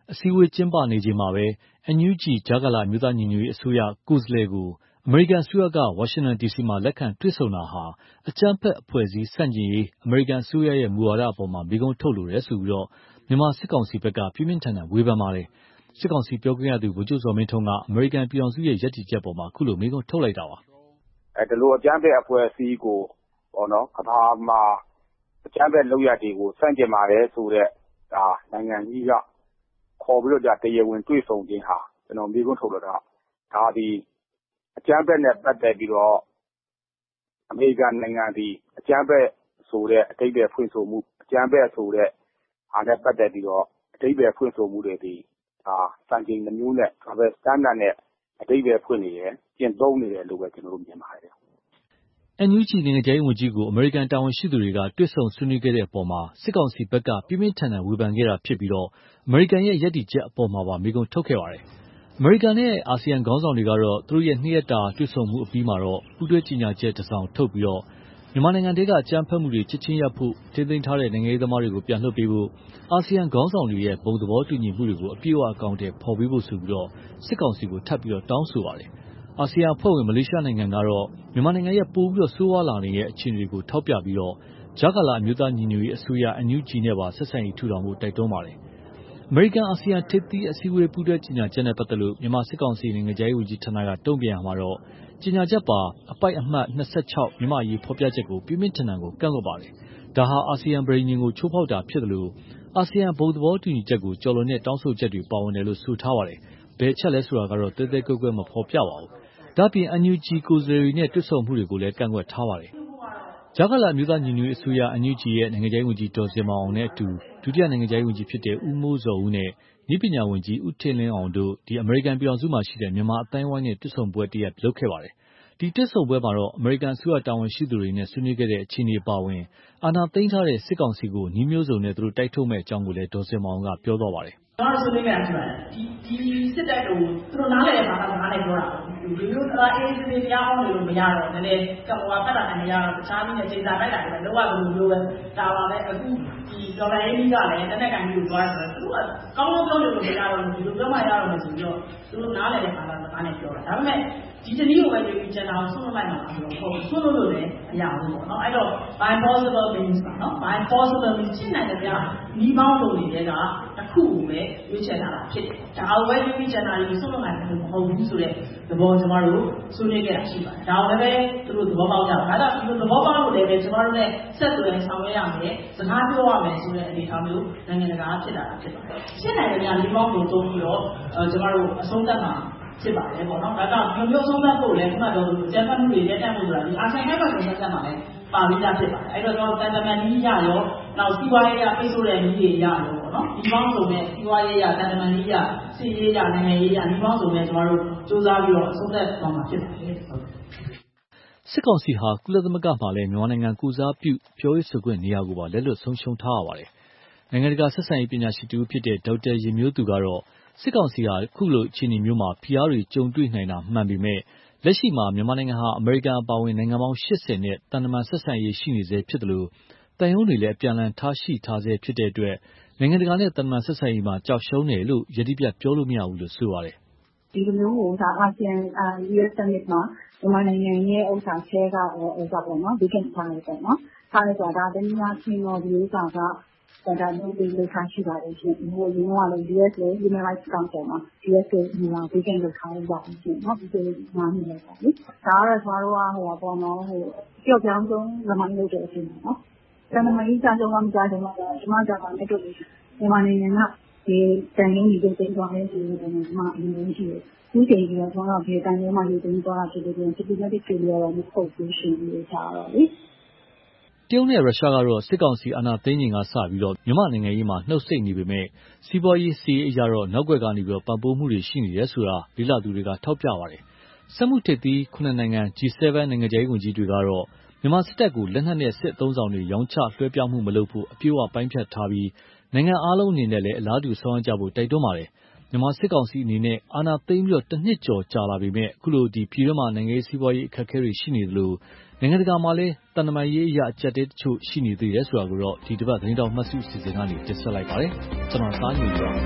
အစည်းအဝေးကျင်းပနေချိန်မှာပဲ အန်ယူဂျီ ကြားကာလအမျိုးသားညီညွတ်ရေးအစိုးရကိုယ်စားလှယ်ကိုအမေရိကန်အစိုးရကဝါရှင်တန်ဒီစီမှာလက်ခံတွေ့ဆုံတာဟာအကြမ်းဖက်အဖွဲ့အစည်းဆန့်ကျင်ရေးအမေရိကန်အစိုးရရဲ့မူဝါဒအပေါ်မှာမေးခွန်းထုတ်လိုတယ်ဆိုပြီးမြန်မာစစ်ကောင်စီဘက်ကပြင်းပြင်းထန်ထန်ဝေဖန်ပါတယ်။စစ်ကောင်စီပြောခွင့်ရသူဗိုလ်ချုပ်ဇော်မင်းထွန်းကအမေရိကန်ပြည်ထောင်စုရဲ့ရပ်တည်ချက်ပေါ်မှာအခုလိုမေးခွန်းထုတ်လိုက်တာပါ။အဲဒီလိုအကြမ်းဖက်အဖွဲ့အစည်းကိုပေါ့နော်ကမ္ဘာမှာအကြမ်းဖက်လုပ်ရပ်တွေကိုဆန့်ကျင်ပါတယ်ဆိုတဲ့ဒါနိုင်ငံကြီးကခေါ်ပြီးတော့ကြာတရားဝင်တွေ့ဆုံခြင်းဟာကျွန်တော်မေးခွန်းထုတ်တော့ဒါဒီအကြမ်းဖက်နဲ့ပတ်သက်ပြီးတော့အမေရိကန်နိုင်ငံဒီအကြမ်းဖက်ဆိုတဲ့အတိတ်ပဲဖွင့်ဆိုမှုအကြမ်းဖက်ဆိုတဲ့အားနဲ့ပတ်သက်ပြီးတော့အတိတ်ပဲဖွင့်ဆိုမှုတွေဒီဒါစံချိန်မျိုးနဲ့ဒါပဲ standard နဲ့အတိတ်ပဲဖွင့်နေတယ်ကျင့်သုံးနေတယ်လို့ပဲကျွန်တော်တို့မြင်ပါတယ်။အန်ယူဂျီနိုင်ငံခြားရေးဝန်ကြီးကိုအမေရိကန်တာဝန်ရှိသူတွေကတွေ့ဆုံဆွေးနွေးခဲ့တဲ့အပေါ်မှာစစ်ကောင်စီဘက်ကပြင်းပြင်းထန်ထန်ဝေဖန်ခဲ့တာဖြစ်ပြီးတော့အမေရိကန်ရဲ့ရပ်တည်ချက်အပေါ်မှာပါမေးခွန်းထုတ်ခဲ့ပါတယ်။အမေရိကန်နဲ့အာဆီယံခေါင်းဆောင်တွေကတော့သူတို့ရဲ့နှစ်ရက်တာတွေ့ဆုံမှုအပြီးမှာတော့ပူးတွဲကြေညာချက်တစ်စောင်ထုတ်ပြီးတော့မြန်မာနိုင်ငံတဲကအကြမ်းဖက်မှုတွေချက်ချင်းရပ်ဖို့ထိန်းသိမ်းထားတဲ့နိုင်ငံရေးသမားတွေကိုပြန်လွှတ်ပေးဖို့အာဆီယံခေါင်းဆောင်တွေရဲ့ဘုံသဘောတူညီမှုတွေကိုအပြည့်အဝအကောင့်တွေဖော်ပေးဖို့ဆိုပြီးတော့စစ်ကောင်စီကိုထပ်ပြီးတော့တောင်းဆိုပါတယ်။အာဆီယံအဖွဲ့ဝင်မလေးရှားနိုင်ငံကတော့မြန်မာနိုင်ငံရဲ့ပိုပြီးတော့ဆိုးဝါးလာနေတဲ့အခြေအနေတွေကိုထောက်ပြပြီးတော့ဂျာကာလာအမျိုးသားညီညွတ်ရေးအစိုးရအန်ယူဂျီနဲ့ပါဆက်ဆံရေးထူထောင်ဖို့တိုက်တွန်းပါတယ်။အမေရိကန်အာဆီယံထိပ်သီးအစည်းအဝေးပူးတွဲကြေညာချက်နဲ့ပတ်သက်လို့မြန်မာစစ်ကောင်စီနိုင်ငံခြားရေးဝန်ကြီးဌာနကတုံ့ပြန်မှာတော့ကြေညာချက်ပါအပိုက်အမှတ်၂၆မြန်မာရေးဖော်ပြချက်ကိုပြင်းပြင်းထန်ထန်ကိုကန့်ကွက်ပါတယ်။ဒါဟာအာဆီယံပြည်ညင်ကိုချိုးဖောက်တာဖြစ်တယ်လို့အာဆီယံဘုံသဘောတူညီချက်ကိုကျော်လွန်တဲ့တောင်းဆိုချက်တွေပါဝင်တယ်လို့ဆိုထားပါတယ်။ဘယ်ချက်လဲဆိုတာကတော့တဲတဲကွဲကွဲမဖော်ပြပါဘူး။ဒါ့အပြင်အန်ယူဂျီကိုယ်စားလှယ်တွေနဲ့တွေ့ဆုံမှုတွေကိုလည်းကန့်ကွက်ထားပါတယ်။ဂျာကာလာအမျိုးသားညီညွတ်ရေးအစိုးရအန်ယူဂျီရဲ့နိုင်ငံခြားရေးဝန်ကြီးဒေါ်စင်မောင်အောင်နဲ့အတူဒုတိယနိုင်ငံခြားရေးဝန်ကြီးဖြစ်တဲ့ဦးမိုးဇော်ဦးနဲ့နည်းပညာဝန်ကြီးဦးထင်လင်းအောင်တို့ဒီအမေရိကန်ပြည်ထောင်စုမှာရှိတဲ့မြန်မာအတိုင်းဝိုင်းနဲ့တွေ့ဆုံပွဲတရက်လုပ်ခဲ့ပါတယ်။ဒီတွေ့ဆုံပွဲမှာတော့အမေရိကန်အစိုးရတာဝန်ရှိသူတွေနဲ့ဆွေးနွေးခဲ့တဲ့အခြေအနေပါဝင်အာဏာသိမ်းထားတဲ့စစ်ကောင်စီကိုနှီးမျိုးစုံနဲ့သူတို့တိုက်ထုတ်မဲ့အကြောင်းကိုလည်းဒေါ်စင်မောင်အောင်ကပြောသွားပါတယ်။ကျွန်တော်ဆွေးနွေးမယ်ဆိုတာဒီဒီစစ်တပ်ကိုသူတို့နားလည်တဲ့ဘာသာစကားနဲ့ပြောတာဒီလိုအအေးအေးလေးတရားအောင်လို့မရတော့နည်းနည်းကံပေါ်ဖတ်တာနဲ့မရတော့တခြားနည်းနဲ့ချိန်စာတိုက်တာတွေလောကလိုမျိုးပဲဒါပါပဲအခုဒီဒေါ်လာရေးကြီးကလည်းတနက်ကန်ကြီးကိုသွားတယ်ဆိုတော့သူကကောင်းကောင်းပြောလို့မရတော့ဘူးဒီလိုပြောမှရတော့မယ်ဆိုပြီးတော့သူတို့နားလည်တဲ့ဘာသာစကားနဲ့ပြောတာဒါပေမဲ့ဒီတနည်းကိုပဲယူချင်တာဆွလို့လိုက်မှာဆိုတော့ဟုတ်ဆွလို့လို့လည်းအရာဘူးပေါ့နော်အဲ့တော့ by possible means ပါနော် by possible means ရှင်းနိုင်တယ်ဗျာဒီပေါင်းလို့နေတဲ့ကတစ်ခုကိုပဲရွေးချယ်လာတာဖြစ်တယ်ဒါအောင်ပဲရွေးချယ်လာပြီးဆွလို့နိုင်တယ်မဟုတ်ဘူးဆိုတဲ့သဘောကျွန်တော်တို့ဆွေးနွေးခဲ့တာရှိပါတယ်ဒါအောင်လည်းပဲသူတို့သဘောပေါက်ကြတယ်ဒါကြောင့်ဒီလိုသဘောပေါက်လို့လည်းပဲကျွန်တော်တို့နဲ့ဆက်သွယ်ဆောင်ရွက်ရမယ်စကားပြောရမယ်ဆိုတဲ့အနေအထားမျိုးနိုင်ငံတကာဖြစ်လာတာဖြစ်ပါတယ်ရှင်းနိုင်တယ်ဗျာဒီပေါင်းကိုသုံးပြီးတော့ကျွန်တော်တို့အဆုံးသတ်မှာဖြစ်ပါတယ်ပေါ့နော်ဒါကြောင့်ဒီမျိုးဆုံးသတ်ဖို့လည်းခုနကပြောလို့ကျန်းမာမှုတွေလက်တန့်ဖို့ဆိုတာဒီအာဆီယံကပတ်သက်ဆက်ဆက်မှာလည်းပါပြီးသားဖြစ်ပါတယ်အဲ့တော့ကျွန်တော်တန်တမန်ကြီးရရောနောက်စီးပွားရေးရပိတ်ဆို့တဲ့နည်းတွေရရောပေါ့နော်ဒီပေါင်းစုံနဲ့စီးပွားရေးရတန်တမန်ကြီးရစီးရေးရနိုင်ငံရေးရဒီပေါင်းစုံနဲ့ကျွန်တော်တို့စူးစမ်းပြီးတော့အဆုံးသတ်သွားမှာဖြစ်ပါတယ်စစ်ကောင်စီဟာကုလသမဂ္ဂမှာလည်းမြန်မာနိုင်ငံကိုစားပြုပြောရေးဆိုခွင့်နေရာကိုပါလက်လွတ်ဆုံးရှုံးထားရပါတယ်နိုင်ငံတကာဆက်ဆံရေးပညာရှင်တူဖြစ်တဲ့ဒေါက်တာရေမျိုးသူကတော့စစ်ကောင်စီဟာခုလိုအခြေအနေမျိုးမှာဖိအားတွေကြုံတွေ့နိုင်တာမှန်ပေမဲ့လက်ရှိမှာမြန်မာနိုင်ငံဟာအမေရိကန်အပါအဝင်နိုင်ငံပေါင်း၈၀နဲ့တန်တမာဆက်ဆံရေးရှိနေစေဖြစ်တယ်လို့တန်ယုံတွေလည်းအပြန်အလှန်ထားရှိထားစေဖြစ်တဲ့အတွက်နိုင်ငံတကာနဲ့တန်တမာဆက်ဆံရေးမှာကြောက်ရှုံးတယ်လို့ယတိပြတ်ပြောလို့မရဘူးလို့ဆိုပါတယ်ဒီလိုမျိုးကိုဒါအာဆီယံ ယူအက် Summit မှာမြန်မာနိုင်ငံရဲ့ဥစ္စာဆဲကဥစ္စာပေါ့နော်ဒီကနေ့ထားနေပေါ့နော်ထားနေဆိုတာဒါတနည်းအားဖြင့်တော့ဒီဥစ္စာကဒါမျိုးတွေလုပ်ထားရှိပါတယ်ရှင်။ဟိုရင်းကလည်း ယူအက် လေ Human Rights Council မှာ ယူအက် ကိုဒီမှာဒီကနေ့လုပ်ထားရပါရှင်။နော်ဒီလိုနားနေလိုက်ပါလေ။ဒါကတော့ကျွန်တော်တို့ကဟိုပေါ့နော်ဟိုကြောက်ကြောင်းဆုံးလမိုင်းလုပ်တဲ့အချိန်နော်။တမန်ကြီးစားဆုံးကမကြားတယ်မှာဒီမှာကြာပါတယ်တို့မြန်မာနိုင်ငံကဒီတန်ရင်းကြီးတွေတင်သွားတဲ့ဒီမှာအရင်ရှိတယ်။ဒီချိန်ကြီးကတော့ကျွန်တော်တို့ဒီတန်ရင်းမှာဒီတင်သွားတာဖြစ်တဲ့ပြင် diplomatic failure တော့မဟုတ်ဘူးရှင်ဒီလိုကြားတော့လေ။တရုတ်နဲ့ရုရှားကတော့စစ်ကောင်စီအာဏာသိမ်းချိန်ကစပြီးတော့မြန်မာနိုင်ငံရေးမှာနှုတ်ဆက်နေပေမဲ့စီးပွားရေးစီးရေးအရတော့နောက်ွယ်ကနေပြီးတော့ပံ့ပိုးမှုတွေရှိနေတယ်ဆိုတာလေးလာသူတွေကထောက်ပြပါတယ်။စက်မှုထိပ်သီးခုနှစ်နိုင်ငံ ဂျီ ဆက်ဗန် နိုင်ငံခြားရေးဝန်ကြီးတွေကတော့မြန်မာစစ်တပ်ကိုလက်နက်နဲ့စစ်အသုံးဆောင်တွေရောင်းချလွှဲပြောင်းမှုမလုပ်ဖို့အပြည့်အဝပိုင်းဖြတ်ထားပြီးနိုင်ငံအားလုံးအနေနဲ့လည်းအလားတူဆောင်ရွက်ကြဖို့တိုက်တွန်းပါတယ်။မြန်မာစစ်ကောင်စီအနေနဲ့အာဏာသိမ်းပြီးတော့တစ်နှစ်ကျော်ကြာလာပေမဲ့အခုလိုဒီပြည်တွင်းမှာနိုင်ငံရေးစီးပွားရေးအခက်အခဲတွေရှိနေသလိုနိုင်ငံတကာမှာလည်းတန်တမာရေးအရာအကျပ်တဲတချို့ရှိနေသေးတယ်ဆိုတာကိုတော့ဒီတစ်ပတ်သတင်းတော်မှတ်စုအစီအစဉ်ကနေတင်ဆက်လိုက်ပါတယ်ကျွန်တော်သားညွှန်ပါ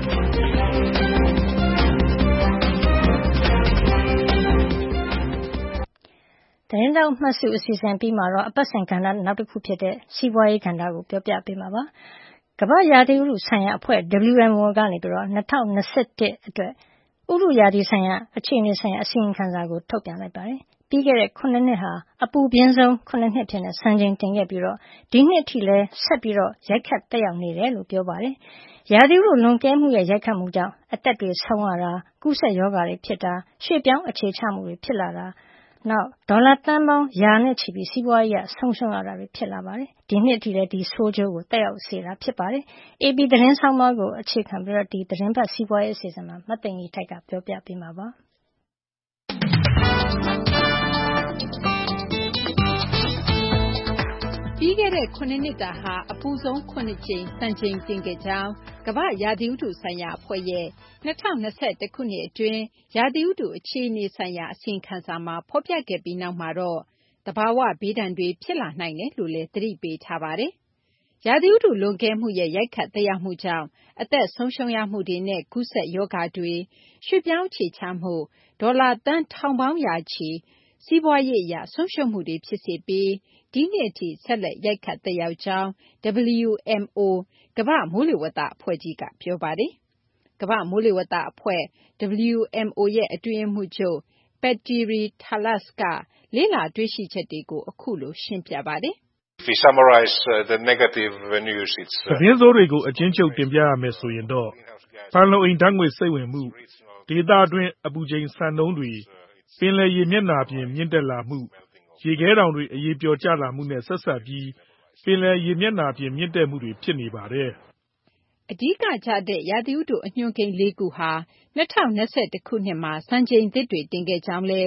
သတင်းတောက်မှတ်စုအစီအစဉ်ပြီးမှာတော့အပတ်စဉ်ကဏ္ဍနောက်တစ်ခုဖြစ်တဲ့စီးပွားရေးကဏ္ဍကိုပြောပြပေးမှာပါကမ္ဘာ့ရာသီဥတုဆိုင်ရာအဖွဲ့ W M O ကနေပြီးတော့၂၀၂၁အတွက်ဥတုရာသီဆိုင်ရာအခြေအနေဆိုင်ရာအစီရင်ခံစာကိုထုတ်ပြန်လိုက်ပါတယ်ပြီးခဲ့တဲ့ခုနှစ်နှစ်ဟာအပူပြင်းဆုံးခုနှစ်နှစ်ဖြစ်နေစံချိန်တင်ခဲ့ပြီးတော့ဒီနှစ်ထိလည်းဆက်ပြီးတော့ရိုက်ခတ်တက်ရောက်နေတယ်လို့ပြောပါတယ်ရာသီဥတုလွန်ကဲမှုရဲ့ရိုက်ခတ်မှုကြောင့်အသက်တွေဆုံးရတာကူးစက်ရောဂါတွေဖြစ်တာရွှေ့ပြောင်းအခြေချမှုတွေဖြစ်လာတာနောက်ဒေါ်လာတန်ပေါင်းရာနဲ့ချီပြီးစီးပွားရေးအဆုံးရှုံးရတာတွေဖြစ်လာပါတယ်ဒီနှစ်ထိလည်းဒီဆိုးကျိုးကိုတက်ရောက်စေတာဖြစ်ပါတယ် A P သတင်းဆောင်မကိုအခြေခံပြီးတော့ဒီသတင်းပတ်စီးပွားရေးအစီအစဉ်မှာမတ်သိင်ကြီးထိုက်ကပြောပြပေးမှာပါပြီးခဲ့တဲ့ခုနှစ်နှစ်တာဟာအပူဆုံးခုနှစ်ကြိမ်စံချိန်တင်ခဲ့ကြောင်းကမ္ဘာ့ရာသီဥတုဆိုင်ရာအဖွဲ့ရဲ့၂၀၂၁ခုနှစ်အတွင်းရာသီဥတုအခြေအနေဆိုင်ရာအစီရင်ခံစာမှာဖော်ပြခဲ့ပြီးနောက်မှာတော့သဘာဝဘေးဒဏ်တွေဖြစ်လာနိုင်တယ်လို့လည်းသတိပေးထားပါတယ်။ရာသီဥတုလွန်ကဲမှုရဲ့ရိုက်ခတ်သက်ရောက်မှုကြောင့်အသက်ဆုံးရှုံးရမှုတွေနဲ့ကူးစက်ရောဂါတွေရွှေ့ပြောင်းခြေချမှုဒေါ်လာသန်းထောင်ပေါင်းရာချီစီးပွားရေးအရဆုံးရှုံးမှုတွေဖြစ်စေပြီးဒီနှစ်အထိဆက်လက်ရိုက်ခတ်သက်ရောက်ကြောင်း W M O ကမ္ဘာ့မိုးလေဝသအဖွဲ့ကြီးကပြောပါတယ်။ကမ္ဘာ့မိုးလေဝသအဖွဲ့ W M O ရဲ့အတွင်းရေးမှူးချုပ် Petteri Tarlas ကလေ့လာတွေ့ရှိချက်တွေကိုအခုလိုရှင်းပြပါတယ်။ If we summarize uh, the negative news it's သတင်းစိုးတွေကိုအချင်းချုပ်တင်ပြရမယ်ဆိုရင်တော့ဖန်လုံအိမ်ဓာတ်ငွေ့စိတ်ဝင်မှုဒေသအတွင်းအပူချိန်စံနှုန်းတွေပင်လယ်ရေမျက်နှာပြင်မြင့်တက်လာမှုရေခဲတောင်တွေအရေးပြောကျလာမှုနဲ့ဆက်ဆက်ပြီးပင်လယ်ရေမျက်နှာပြင်မြင့်တက်မှုတွေဖြစ်နေပါတယ်အဓိကကျတဲ့ရာသီဥတုအညွှန်းကိန်းလေးခုဟာ၂၀၂၁ခုနှစ်မှာစံချိန်သစ်တွေတင်ခဲ့ကြောင်းလဲ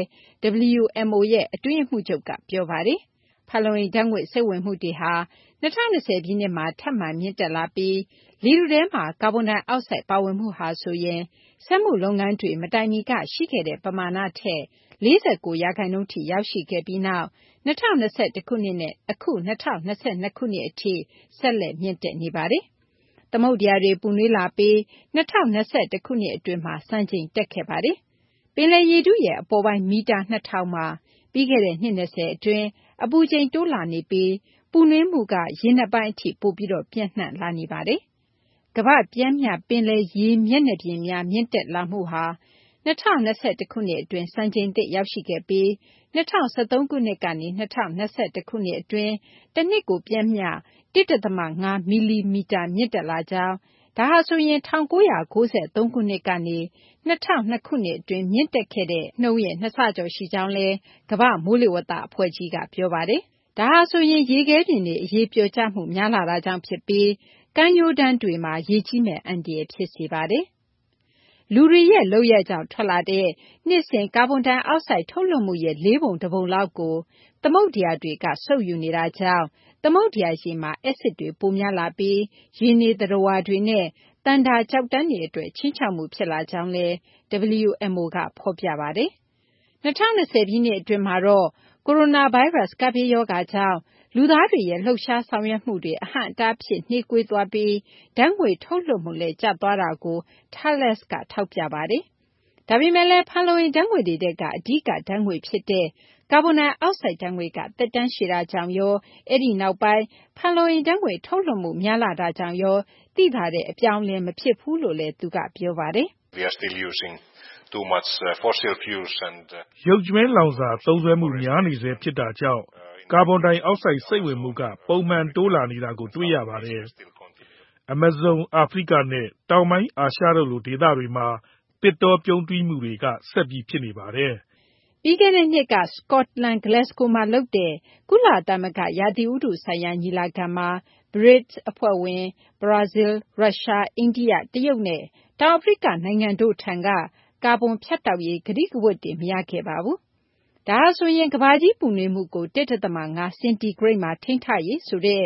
W M O ရဲ့အတွင်းရေးမှူးချုပ်ကပြောပါတယ်။ဖန်လုံအိမ်ဓာတ်ငွေ့စိတ်ဝင်မှုတွေဟာ၂၀၂၀ပြည့်နှစ်မှာထပ်မံမြင့်တက်လာပြီးလေထုထဲမှာကာဗွန်ဒိုင်အောက်ဆိုက်ပါဝင်မှုဟာဆိုရင်စက်မှုလုပ်ငန်းတွေမတိုင်မီကရှိခဲ့တဲ့ပမာဏထက်၄၉ရာခိုင်နှုန်းထိရောက်ရှိခဲ့ပြီးနောက်၂၀၂၁ခုနှစ်နဲ့အခု၂၀၂၂ခုနှစ်အထိဆက်လက်မြင့်တက်နေပါတယ်။သမုဒ္ဒရာတွေပူနွေးလာပြီး၂၀၂၁ခုနှစ်အတွင်းမှာစံချိန်တက်ခဲ့ပါတယ်။ပင်လယ်ရေထုရဲ့အပေါ်ပိုင်းမီတာနှစ်ထောင်မှာပြီးခဲ့တဲ့နှစ်၂၀အတွင်းအပူချိန်တိုးလာနေပြီးပူနွေးမှုကရေနက်ပိုင်းအထိပိုပြီးတော့ပြန့်နှံ့လာနေပါတယ်။ကမ္ဘာ့ပျမ်းမျှပင်လယ်ရေမျက်နှာပြင်များမြင့်တက်လာမှုဟာ၂၀၂၁ခုနှစ်အတွင်းစံချိန်သစ်ရောက်ရှိခဲ့ပြီး၂၀၁၃ခုနှစ်ကနေ၂၀၂၁ခုနှစ်အတွင်းတနှစ်ကိုပျမ်းမျှ၁.၅မီလီမီတာမြင့်တက်လာကြောင်းဒါဟာဆိုရင်၁၉၉၃ခုနှစ်ကနေ၂၀၀၂ခုနှစ်အတွင်းမြင့်တက်ခဲ့တဲ့နှုန်းရဲ့နှစ်ဆကျော်ရှိကြောင်းလဲကမ္ဘာ့မိုးလေဝသအဖွဲ့ကြီးကပြောပါတယ်။ဒါဟာဆိုရင်ရေခဲပြင်တွေအရေးပျော်ကျမှုများလာတာကြောင့်ဖြစ်ပြီးကမ်းရိုးတန်းတွေမှာရေကြီးမဲ့အန္တရာယ်ဖြစ်စေပါတယ်။လူတွေရဲ့လုပ်ရက်ကြောင့်ထွက်လာတဲ့နှစ်စဉ်ကာဗွန်ဒိုင်အောက်ဆိုက်ထုတ်လွှတ်မှုရဲ့လေးပုံတစ်ပုံလောက်ကိုသမုဒ္ဒရာတွေကစုပ်ယူနေတာကြောင့်သမုဒ္ဒရာရေမှာအက်ဆစ်တွေပိုများလာပြီးရေနေသတ္တဝါတွေနဲ့သန္တာကျောက်တန်းတွေအတွက်ခြိမ်းခြောက်မှုဖြစ်လာကြောင်းလဲ W M O ကဖော်ပြပါတယ်။၂၀၂၀ပြည့်နှစ်အတွင်းမှာတော့ကိုရိုနာဗိုင်းရပ်စ်ကပ်ဘေးရောဂါကြောင့်လူသားတွေရဲ့လှုပ်ရှားဆောင်ရွက်မှုတွေအဟန့်အတားဖြစ်နှေးကွေးသွားပြီးဓာတ်ငွေ့ထုတ်လွှတ်မှုလည်းကျသွားတာကို Tarlas ကထောက်ပြပါတယ်။ဒါပေမဲ့လည်းဖန်လုံအိမ်ဓာတ်ငွေ့တွေထဲကအဓိကဓာတ်ငွေ့ဖြစ်တဲ့ကာဗွန်ဒိုင်အောက်ဆိုက်ဓာတ်ငွေ့ကသက်တမ်းရှည်တာကြောင့်ရောအဲဒီနောက်ပိုင်းဖန်လုံအိမ်ဓာတ်ငွေ့ထုတ်လွှတ်မှုများလာတာကြောင့်ရောသိသာတဲ့အပြောင်းအလဲမဖြစ်ဘူးလို့လည်းသူကပြောပါတယ်။ We are still using too much uh, fossil fuels and uh, ရုပ်ကြွင်းလောင်စာသုံးစွဲမှုများနေစေဖြစ်တာကြောင့်ကာဗွန်ဒိုင်အောက်ဆိုက်စိတ်ဝင်မှုကပုံမှန်တိုးလာနေတာကိုတွေ့ရပါတယ်။ Amazon အာဖရိကနဲ့တောင်ပိုင်းအာရှတို့လိုဒေသတွေမှာသစ်တောပြုန်းတီးမှုတွေကဆက်ပြီးဖြစ်နေပါတယ်။ပြီးခဲ့တဲ့နှစ်ကစကော့တလန်ဂလက်စကိုမှာလုပ်တဲ့ကုလသမဂ္ဂရာသီဥတုဆိုင်ရာညီလာခံမှာ ဘရစ်အဖွဲ့ဝင်ဘရာဇီးလ်ရုရှားအိန္ဒိယတရုတ်နဲ့တောင်အာဖရိကနိုင်ငံတို့ထံကကာဗွန်ဖြတ်တောက်ရေးကတိကဝတ်တွေမရခဲ့ပါဘူး။ဒါဟာဆိုရင်ကမ္ဘာကြီးပူနွေးမှုကို၁.၅စင်တီဂရိတ်မှာထိန်းထားရေးဆိုတဲ့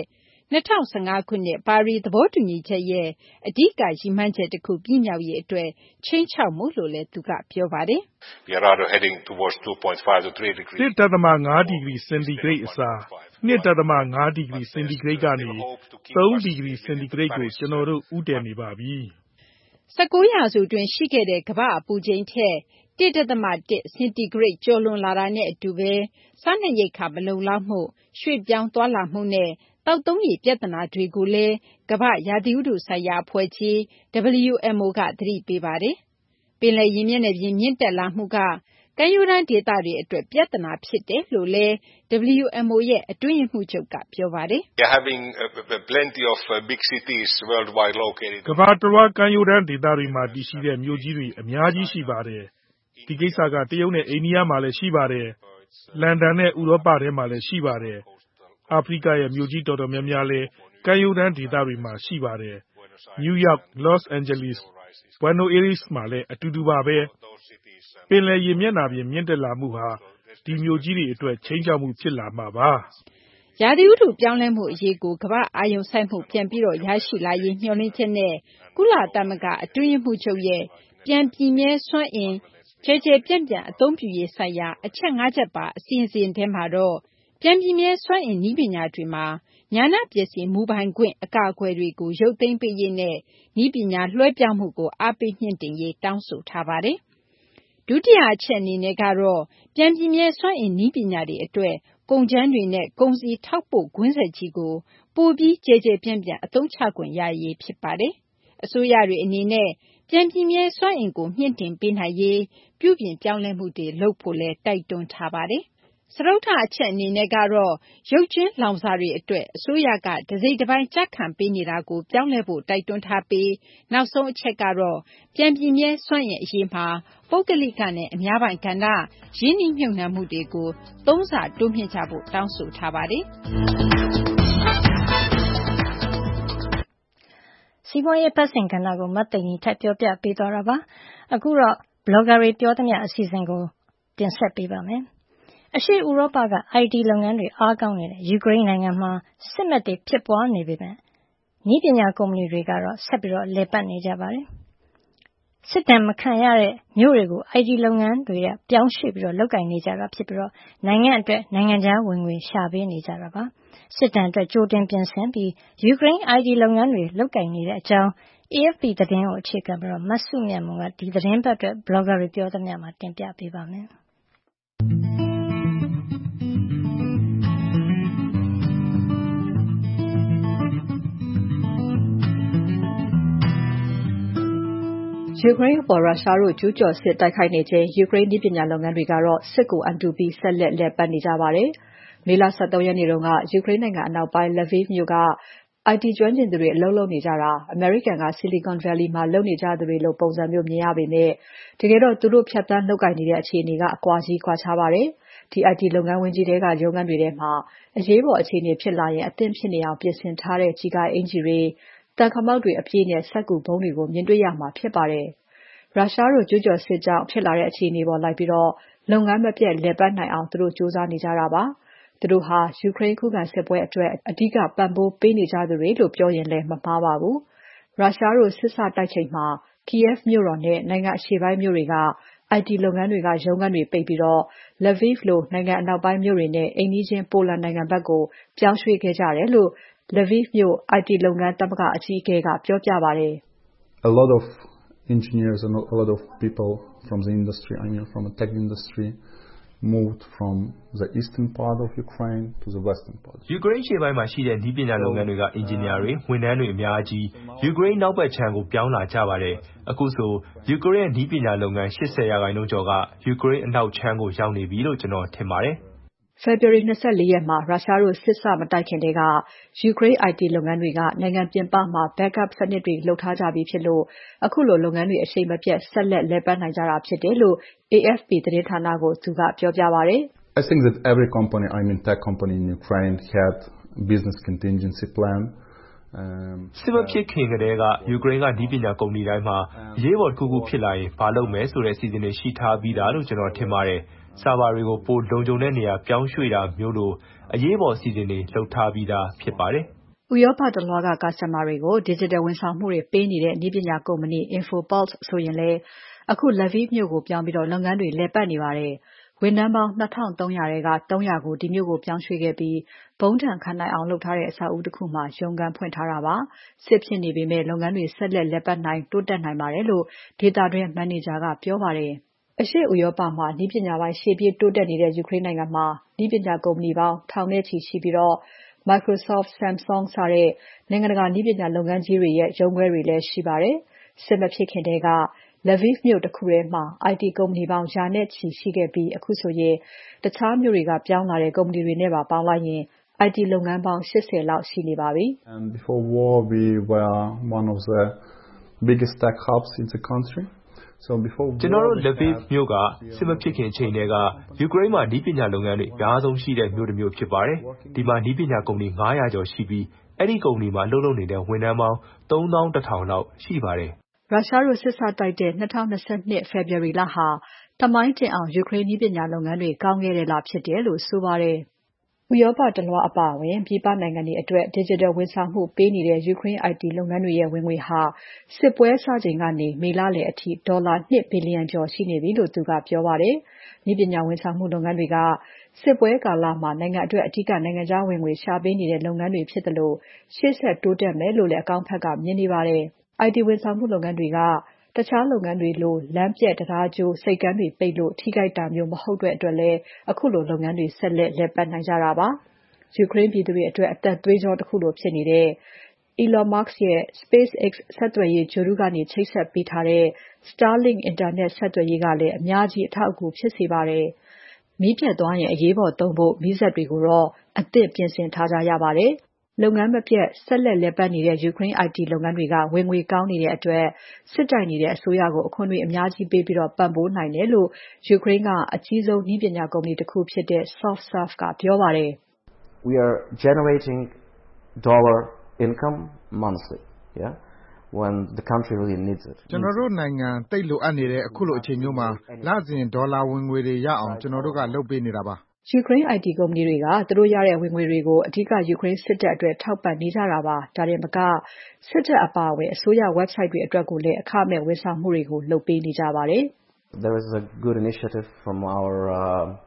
၂၀၁၅ ခုနှစ်ပါရီသဘောတူညီချက်ရဲ့အဓိကရည်မှန်းချက်တခုပြည့်မြောက်ရေးအတွက်ခြိမ်းခြောက်မှုလို့လည်းသူကပြောပါတယ်။ We are rather heading towards two point five to three degrees. တစ်ဒသမ၅ဒီဂရီစင်တီဂရိတ်အစားနှစ်ဒသမ၅ဒီဂရီစင်တီဂရိတ်ကနေသုံးဒီဂရီစင်တီဂရိတ်ကိုကျွန်တော်တို့ဦးတည်နေပါပြီ။၁၉ရာစုတွင်ရှိခဲ့တဲ့ကမ္ဘာအပူချိန်ထက်တစ်ဒသမတစ်စင်တီဂရိတ်ကျော်လွန်လာတာနဲ့အတူပဲစားနပ်ရိက္ခာမလုံလောက်မှုရွှေ့ပြောင်းသွားလာမှုနဲ့သောက်သုံးရေပြဿနာတွေကိုလည်းကမ္ဘာ့ရာသီဥတုဆိုင်ရာအဖွဲ့ကြီး W M O ကသတိပေးပါတယ်။ပင်လယ်ရေမျက်နှာပြင်မြင့်တက်လာမှုကကမ်းရိုးတန်းဒေသတွေအတွက်ပြဿနာဖြစ်တယ်လို့လည်း W M O ရဲ့အတွင်းရေးမှူးချုပ်ကပြောပါတယ်။ We are having plenty of big cities worldwide located. ကမ္ဘာတစ်ဝန်းကမ်းရိုးတန်းဒေသတွေမှာတည်ရှိတဲ့မြို့ကြီးတွေအများကြီးရှိပါတယ်။ဒီကိစ္စကတရုတ်နဲ့အိန္ဒိယမှာလည်းရှိပါတယ်။လန်ဒန်နဲ့ဥရောပထဲမှာလည်းရှိပါတယ်။အာဖရိကရဲ့မြို့ကြီးတော်တော်များများလည်းကမ်းရိုးတန်းဒေသတွေမှာရှိပါတယ်။ New York, Los Angeles, Buenos Aires မှာလည်းအတူတူပါပဲ။ပင်လယ်ရေမျက်နှာပြင်မြင့်တက်လာမှုဟာဒီမြို့ကြီးတွေအတွက်ခြိမ်းခြောက်မှုဖြစ်လာမှာပါ။ရာသီဥတုပြောင်းလဲမှုအရေးကိုကမ္ဘာအာရုံစိုက်မှုပြန်ပြီးရရှိလာရေးမျှော်လင့်ချက်နဲ့ကုလသမဂ္ဂအတွင်းရေးမှူးချုပ်ရဲ့ပြန်ပြည့်မြဲစွမ်းအင်ကျယ်ကျယ်ပြန့်ပြန့်အသုံးပြုရေးဆိုင်ရာအချက်၅ချက်ပါအစီအစဉ်ထဲမှာတော့ပြန်ပြည့်မြဲစွမ်းအင်နည်းပညာတွေမှာဉာဏပစ္စည်းမူပိုင်ခွင့်အကာအကွယ်တွေကိုရုပ်သိမ်းပေးရေးနဲ့နည်းပညာလွှဲပြောင်းမှုကိုအားပေးမြှင့်တင်ရေးတောင်းဆိုထားပါတယ်။ဒုတိယအချက်အနေနဲ့ကတော့ပြန်ပြည့်မြဲစွမ်းအင်နည်းပညာတွေအတွက်ကုန်ကြမ်းတွေနဲ့ကုန်စည်ထောက်ပို့ကွင်းဆက်ကြီးကိုပိုပြီးကျယ်ကျယ်ပြန့်ပြန့်အသုံးချခွင့်ရရေးဖြစ်ပါတယ်။အစိုးရတွေအနေနဲ့ပြန်ပြည့်မြဲစွမ်းအင်ကိုမြှင့်တင်ပေးနိုင်ရေးပြုပြင်ပြောင်းလဲမှုတွေလုပ်ဖို့လည်းတိုက်တွန်းထားပါတယ်။စတုတ္ထအချက်အနေနဲ့ကတော့ရုပ်ကြွင်းလောင်စာတွေအတွက်အစိုးရကတစိမ့်တစ်ပိုင်းကျခံပေးနေတာကိုပြောင်းလဲဖို့တိုက်တွန်းထားပြီးနောက်ဆုံးအချက်ကတော့ပြန်ပြည့်မြဲစွမ်းအင်အရေးမှာပုဂ္ဂလိကနဲ့အများပိုင်းကဏ္ဍရင်းနှီးမြှုပ်နှံမှုတွေကိုသုံးဆတိုးမြှင့်ကြဖို့တောင်းဆိုထားပါတယ်။စီးပွားရေးပတ်စဉ်ကဏ္ဍကိုမတ်သိင်္ဂီထပ်ပြောပြပေးသွားတာပါ။အခုတော့ blogger တွေပြောသမျှအစီအစဉ်ကိုတင်ဆက်ပေးပါမယ်။အရှေ့ဥရောပက I T လုပ်ငန်းတွေအားကောင်းနေတဲ့ယူကရိန်းနိုင်ငံမှာစစ်မက်တွေဖြစ်ပွားနေပေမဲ့နည်းပညာကုမ္ပဏီတွေကတော့ဆက်ပြီးလည်ပတ်နေကြပါတယ်။စစ်တမ်းမခံရတဲ့မြို့တွေကို I T လုပ်ငန်းတွေကပြောင်းရွှေ့ပြီးလုပ်ကိုင်နေကြတာဖြစ်ပြီးနိုင်ငံအတွက်နိုင်ငံခြားဝင်ငွေရှာပေးနေကြတာပါ။စစ်တမ်းအတွက်ကြိုတင်ပြင်ဆင်ပြီးယူကရိန်း I T လုပ်ငန်းတွေလုပ်ကိုင်နေတဲ့အကြောင်း A F P သတင်းကိုအခြေခံပြီးမစုမြတ်မွန်ကဒီသတင်းပတ်အတွက် blogger တွေပြောသမျှမှာတင်ပြပေးပါမယ်။ယူကရိန်းအပေါ်ရုရှားတို့ကျူးကျော်စစ်တိုက်ခိုက်နေချိန်ယူကရိန်းနည်းပညာလုပ်ငန်းတွေကတော့စစ်ကိုအန်တုပြီးဆက်လက်လည်ပတ်နေကြပါတယ်။မေလ၁၃ရက်နေ့တုန်းကယူကရိန်းနိုင်ငံအနောက်ပိုင်း Lviv မြို့က I T ကျွမ်းကျင်သူတွေအလုပ်လုပ်နေကြတာအမေရိကန်က Silicon Valley မှာလုပ်နေကြသူတွေလိုပုံစံမျိုးမြင်ရပေမဲ့တကယ်တော့သူတို့ဖြတ်သန်းလုပ်ကိုင်နေတဲ့အခြေအနေကအကွာကြီးကွာခြားပါတယ်။ဒီ I T လုပ်ငန်းဝင်းကြီးတွေကရုံးခန်းတွေထဲမှာအရေးပေါ်အခြေအနေဖြစ်လာရင်အသင့်ဖြစ်နေအောင်ပြင်ဆင်ထားတဲ့ကြီးကိုင်းအင်ဂျီတွေတန်ခမောက်တွေအပြည့်နဲ့စက်ကူဘုံတွေကိုမြင်တွေ့ရမှာဖြစ်ပါတယ်။ရုရှားတို့ကျူးကျော်စစ်ကြောင့်ဖြစ်လာတဲ့အခြေအနေပေါ်လိုက်ပြီးတော့လုပ်ငန်းမပြတ်လည်ပတ်နိုင်အောင်သူတို့စူးစမ်းနေကြတာပါ။သူတို့ဟာယူကရိန်းခုခံစစ်ပွဲအတွက်အဓိကပံ့ပိုးပေးနေကြသူတွေလို့ပြောရင်လည်းမမှားပါဘူး။ရုရှားတို့စစ်စတိုက်ချိန်မှာ Kiev မြို့တော်နဲ့နိုင်ငံအရှေ့ပိုင်းမြို့တွေက I T လုပ်ငန်းတွေကရုံးခန်းတွေပိတ်ပြီးတော့ Lviv လိုနိုင်ငံအနောက်ပိုင်းမြို့တွေနဲ့အိမ်နီးချင်းပိုလန်နိုင်ငံဘက်ကိုပြောင်းရွှေ့ခဲ့ကြတယ်လို့ Lviv မြို့ I T လုပ်ငန်းသမဂ္ဂအကြီးအကဲကပြောပြပါတယ်။ A lot of engineers and a lot of people from the industry, I mean from the tech industry, moved from the eastern part of Ukraine to the western part. ယူကရိန်းရှေ့ပိုင်းမှာရှိတဲ့နည်းပညာလုပ်ငန်းတွေကအင်ဂျင်နီယာတွေဝန်ထမ်းတွေအများကြီးယူကရိန်းနောက်ဘက်ခြမ်းကိုပြောင်းလာကြပါတယ်။အခုဆိုယူကရိန်းနည်းပညာလုပ်ငန်း၈၀ရာခိုင်နှုန်းကျော်ကယူကရိန်းအနောက်ခြမ်းကိုရောက်နေပြီလို့ကျွန်တော်ထင်ပါတယ်။ February ၂၄ရက်မှာရုရှားတို့စစ်စမတိုက်ခင်တည်းကယူကရိန်း I T လုပ်ငန်းတွေကနိုင်ငံပြင်ပမှာ backup စနစ်တွေလုပ်ထားကြပြီးဖြစ်လို့အခုလိုလုပ်ငန်းတွေအရှိန်မပြတ်ဆက်လက်လည်ပတ်နိုင်ကြတာဖြစ်တယ်လို့ A F P သတင်းဌာနကိုသူကပြောပြပါတယ်။ I think that every company, I mean tech company in Ukraine had business contingency plan. စစ်မဖြစ်ခင်ကတည်းကယူကရိန်းကနည်းပညာကုမ္ပဏီတိုင်းမှာအရေးပေါ်တစ်ခုခုဖြစ်လာရင်ဘာလုပ်မယ်ဆိုတဲ့အစီအစဉ်တွေရှိထားပြီးသားလို့ကျွန်တော်ထင်ပါတယ်။ဆာဗာတွေကိုပိုလုံခြုံတဲ့နေရာပြောင်းရွှေ့တာမျိုးလိုအရေးပေါ်အစီအစဉ်တွေလုပ်ထားပြီးသားဖြစ်ပါတယ်ဥရောပတလွှားက customer တွေကို digital ဝန်ဆောင်မှုတွေပေးနေတဲ့နည်းပညာကုမ္ပဏီ Infopulse ဆိုရင်လည်းအခု Lviv မြို့ကိုပြောင်းပြီးလုပ်ငန်းတွေလည်ပတ်နေပါတယ်။ ဝန်ထမ်းပေါင်း ၂၃၀၀ ထဲက ၃၀၀ ကိုဒီမြို့ကိုပြောင်းရွှေ့ခဲ့ပြီးဗုံးဒဏ်ခံနိုင်အောင်လုပ်ထားတဲ့အဆောက်အဦတခုမှာရုံးခန်းဖွင့်ထားတာပါ။ စစ်ဖြစ်နေပေမဲ့လုပ်ငန်းတွေဆက်လက်လည်ပတ်နိုင်တိုးတက်နိုင်ပါတယ်လို့ဒေသတွင်းမန်နေဂျာကပြောပါတယ်။ အရှေ့ဥရောပမှာနည်းပညာပိုင်းရှေ့ပြေးတိုးတက်နေတဲ့ယူကရိန်းနိုင်ငံမှာနည်းပညာကုမ္ပဏီပေါင်းထောင်နဲ့ချီရှိပြီး Microsoft, Samsung စတဲ့နိုင်ငံတကာနည်းပညာလုပ်ငန်းကြီးတွေရဲ့ရုံးခွဲတွေလည်းရှိပါတယ်။ စစ်မဖြစ်ခင်ထဲက Lviv မြို့တခုထဲမှာ အိုင်တီ ကုမ္ပဏီပေါင်းရာနဲ့ချီရှိခဲ့ပြီးအခုဆိုရင်တခြားမြို့တွေကပြောင်းလာတဲ့ကုမ္ပဏီတွေနဲ့ပါပေါင်းလိုက်ရင် အိုင်တီလုပ်ငန်းပေါင်း ၈၀ လောက်ရှိနေပါပြီ။ Before war we were one of the biggest tech hubs in the country. ကျွန်တော်တို့ Lviv မြို့ကစစ်မဖြစ်ခင်အချိန်ထဲကယူကရိန်းမှာနည်းပညာလုပ်ငန်းတွေအများဆုံးရှိတဲ့မြို့တစ်မြို့ဖြစ်ပါတယ်။ဒီမှာနည်းပညာကုမ္ပဏီ၅၀၀ကျော်ရှိပြီးအဲ့ဒီကုမ္ပဏီမှာအလုပ်လုပ်နေတဲ့ဝန်ထမ်းပေါင်းသုံးသောင်းတစ်ထောင်လောက်ရှိပါတယ်။ရုရှားတို့စစ်စတိုက်တဲ့၂၀၂၂ ဖေဖော်ဝါရီလဟာသမိုင်းတင်အောင်ယူကရိန်းနည်းပညာလုပ်ငန်းတွေကောင်းခဲ့တဲ့လဖြစ်တယ်လို့ဆိုပါတယ်။ ဥရောပတလွှားအပါအဝင်ပြည်ပနိုင်ငံတွေအတွက် digital ဝန်ဆောင်မှုပေးနေတဲ့ယူကရိန်း အိုင်တီ လုပ်ငန်းတွေရဲ့ဝင်ငွေဟာစစ်ပွဲစချိန်ကနေမေလလယ်အထိဒေါ်လာ၂ ဘီလီယံကျော်ရှိနေပြီလို့သူကပြောပါတယ်။ နည်းပညာဝန်ဆောင်မှုလုပ်ငန်းတွေကစစ်ပွဲကာလမှာနိုင်ငံအတွက်အဓိကနိုင်ငံခြားဝင်ငွေရှာပေးနေတဲ့လုပ်ငန်းတွေဖြစ်သလိုရှေ့ဆက်တိုးတက်မယ်လို့လည်းအကောင်းဘက်ကမြင်နေပါတယ်။ အိုင်တီဝန်ဆောင်မှုလုပ်ငန်းတွေကတခြားလုပ်ငန်းတွေလိုလမ်းပျက်တံတားကျိုးဆိပ်ကမ်းတွေပိတ်လို့ထိခိုက်တာမျိုးမဟုတ်တဲ့အတွက်လည်းအခုလိုလုပ်ငန်းတွေဆက်လက်လည်ပတ်နိုင်ကြတာပါ။ ယူကရိန်းပြည်သူတွေအတွက်အသက်သွေးကြောတခုလိုဖြစ်နေတဲ့ Elon Musk ရဲ့ SpaceX ဆက်သွယ်ရေးဂြိုဟ်တုကနေချိတ်ဆက်ပေးထားတဲ့ Starlink အင်တာနက်ဆက်သွယ်ရေးကလည်းအများကြီးအထောက်အကူဖြစ်စေပါတယ်။ မီးပြတ်သွားရင်အရေးပေါ်သုံးဖို့မီးစက်တွေကိုတော့အသင့်ပြင်ဆင်ထားကြရပါတယ်။ လုပ်ငန်းမပြတ်ဆက်လက်လည်ပတ်နေတဲ့ယူကရိန်း အိုင်တီလုပ်ငန်းတွေကဝင်ငွေကောင်းနေတဲ့အတွက်စစ်တိုက်နေတဲ့အစိုးရကိုအခွန်တွေအများကြီးပေးပြီးပံ့ပိုးနိုင်တယ်လို့ယူကရိန်းကအကြီးဆုံးနည်းပညာကုမ္ပဏီတခုဖြစ်တဲ့ SoftServe ကပြောပါတယ်။ We are generating dollar income monthly, yeah, when the country really needs it. ကျွန်တော်တို့နိုင်ငံသိပ်လိုအပ်နေတဲ့အခုလိုအချိန်မျိုးမှာလစဉ်ဒေါ်လာဝင်ငွေတွေရအောင်ကျွန်တော်တို့ကလုပ်ပေးနေတာပါ။ယူကရိန်း အိုင်တီ ကုမ္ပဏီတွေကသူတို့ရတဲ့ဝင်ငွေတွေကိုအဓိကယူကရိန်းစစ်တပ်အတွက်ထောက်ပံ့နေကြတာပါ။ဒါတင်မကစစ်တပ်အပါအဝင်အစိုးရ website တွေအတွက်ကိုလည်းအခမဲ့ဝန်ဆောင်မှုတွေကိုလုပ်ပေးနေကြပါတယ်။ There is a good initiative from our uh,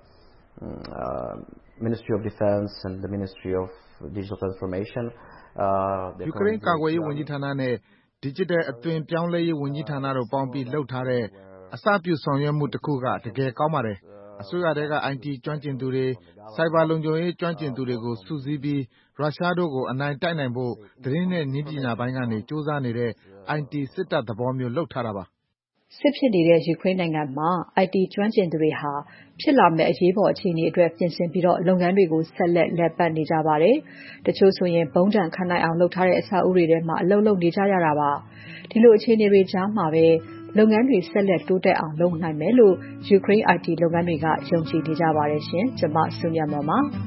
uh, Ministry of Defense and the Ministry of Digital Transformation. ယူကရိန်းကာကွယ်ရေးဝန်ကြီးဌာနနဲ့ Digital အသွင်ပြောင်းလဲရေးဝန်ကြီးဌာနတို့ပေါင်းပြီးလုပ်ထားတဲ့အစပြုဆောင်ရွက်မှုတခုကတကယ်ကောင်းပါတယ်။အစိုးရထဲက အိုင်တီ ကျွမ်းကျင်သူတွေ Cyber လုံခြုံရေးကျွမ်းကျင်သူတွေကိုစုစည်းပြီးရုရှားတို့ကိုအနိုင်တိုက်နိုင်ဖို့သတင်းနဲ့နည်းပညာပိုင်းကနေကြိုးစားနေတဲ့ အိုင်တီစစ်တပ်သဘောမျိုးလုပ်ထားတာပါ။စစ်ဖြစ်နေတဲ့ယူကရိန်းနိုင်ငံမှာ အိုင်တီကျွမ်းကျင်သူတွေဟာဖြစ်လာမယ့်အရေးပေါ်အခြေအနေအတွက်ပြင်ဆင်ပြီးလုပ်ငန်းတွေကိုဆက်လက်လည်ပတ်နေကြပါတယ်။တချို့ဆိုရင်ဗုံးဒဏ်ခံနိုင်အောင်လုပ်ထားတဲ့အဆောက်အဦတွေထဲမှာအလုပ်လုပ်နေကြရတာပါ။ဒီလိုအခြေအနေတွေကြားမှာပဲလုပ်ငန်းတွေဆက်လက်တိုးတက်အောင်လုပ်နိုင်မယ်လို့ယူကရိန်း အိုင်တီ လုပ်ငန်းတွေကယုံကြည်နေကြပါတယ်ရှင်။ကျွန်မစုမြတ်မွန်ပါ။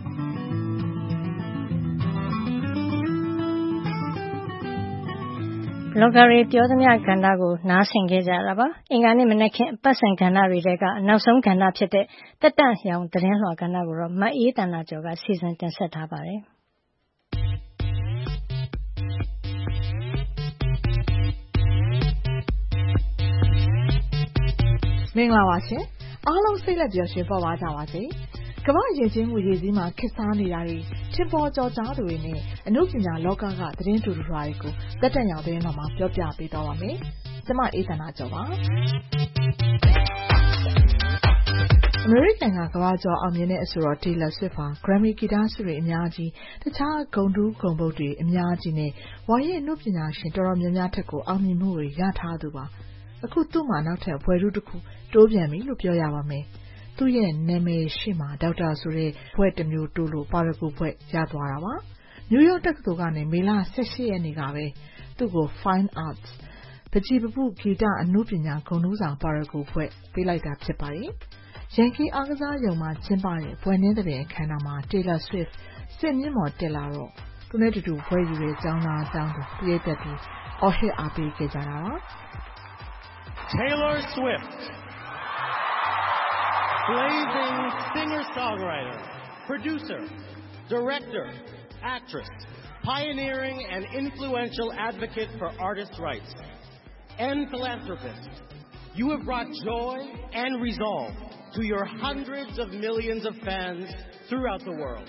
Blogger တွေပြောသမျှကဏ္ဍကိုနားဆင်ခဲ့ကြတာပါ။အင်္ဂါနေ့မနက်ခင်းအပတ်စဉ်ကဏ္ဍတွေထဲကနောက်ဆုံးကဏ္ဍဖြစ်တဲ့တက်တန့်ရောင်သတင်းလွှာကဏ္ဍကိုတော့မအေးသန္တာကျော်ကစီစဉ်တင်ဆက်ထားပါတယ်။မင်္ဂလာပါရှင်။အားလုံးစိတ်လက်ပျော်ရွှင်ပေါ်ပါကြပါစေ။ကမ္ဘာ့ယဉ်ကျေးမှုရေးစည်းမှာခေတ်စားနေတာတွေထင်ပေါ်ကျော်ကြားသူတွေနဲ့အနုပညာလောကကသတင်းတူတူတွေကိုတက်တက်ရောင်သတင်းတော်မှာပြောပြပေးသွားပါမယ်။ကျွန်မအေးသန္တာကျော်ပါ။အမေရိကန်ကကမ္ဘာကျော်အောင်မြင်တဲ့အဆိုတော် Taylor Swift ဟာ Grammy ဂီတဆုတွေအများကြီးတခြားဂုဏ်ထူးဂုဏ်ပုဒ်တွေအများကြီးနဲ့ဝါရင့်အနုပညာရှင်တော်တော်များများထက်ကိုအောင်မြင်မှုတွေရထားသူပါ။အခုသူ့မှာနောက်ထပ်ဘွဲ့ထူးတစ်ခုတိုးပြန်ပြီလို့ပြောရပါမယ်။သူ့ရဲ့နာမည်ရှေ့မှာဒေါက်တာဆိုတဲ့ဘွဲ့တစ်မျိုးတိုးလို့ပါရဂူဘွဲ့ရသွားတာပါ။ New York တက္ကသိုလ်ကနေမေလ၁၈ရက်နေ့ကပဲသူ့ကို Fine Arts ပန်းချီပပုဂီတအနုပညာဂုဏ်ထူးဆောင်ပါရဂူဘွဲ့ပေးလိုက်တာဖြစ်ပါတယ်။ Yankee အားကစားရုံမှာကျင်းပတဲ့ဘွဲ့နှင်းသဘင်အခမ်းအနားမှာ Taylor Swift စင်မြင့်ပေါ်တက်လာတော့သူနဲ့တူတူဘွဲ့ယူတဲ့ကျောင်းသားကျောင်းသူပရိသတ်တွေအော်ဟစ်အားပေးခဲ့ကြတာပါ။ Taylor Swift, blazing singer-songwriter, producer, director, actress, pioneering and influential advocate for artists' rights, and philanthropist, you have brought joy and resolve to your hundreds of millions of fans throughout the world.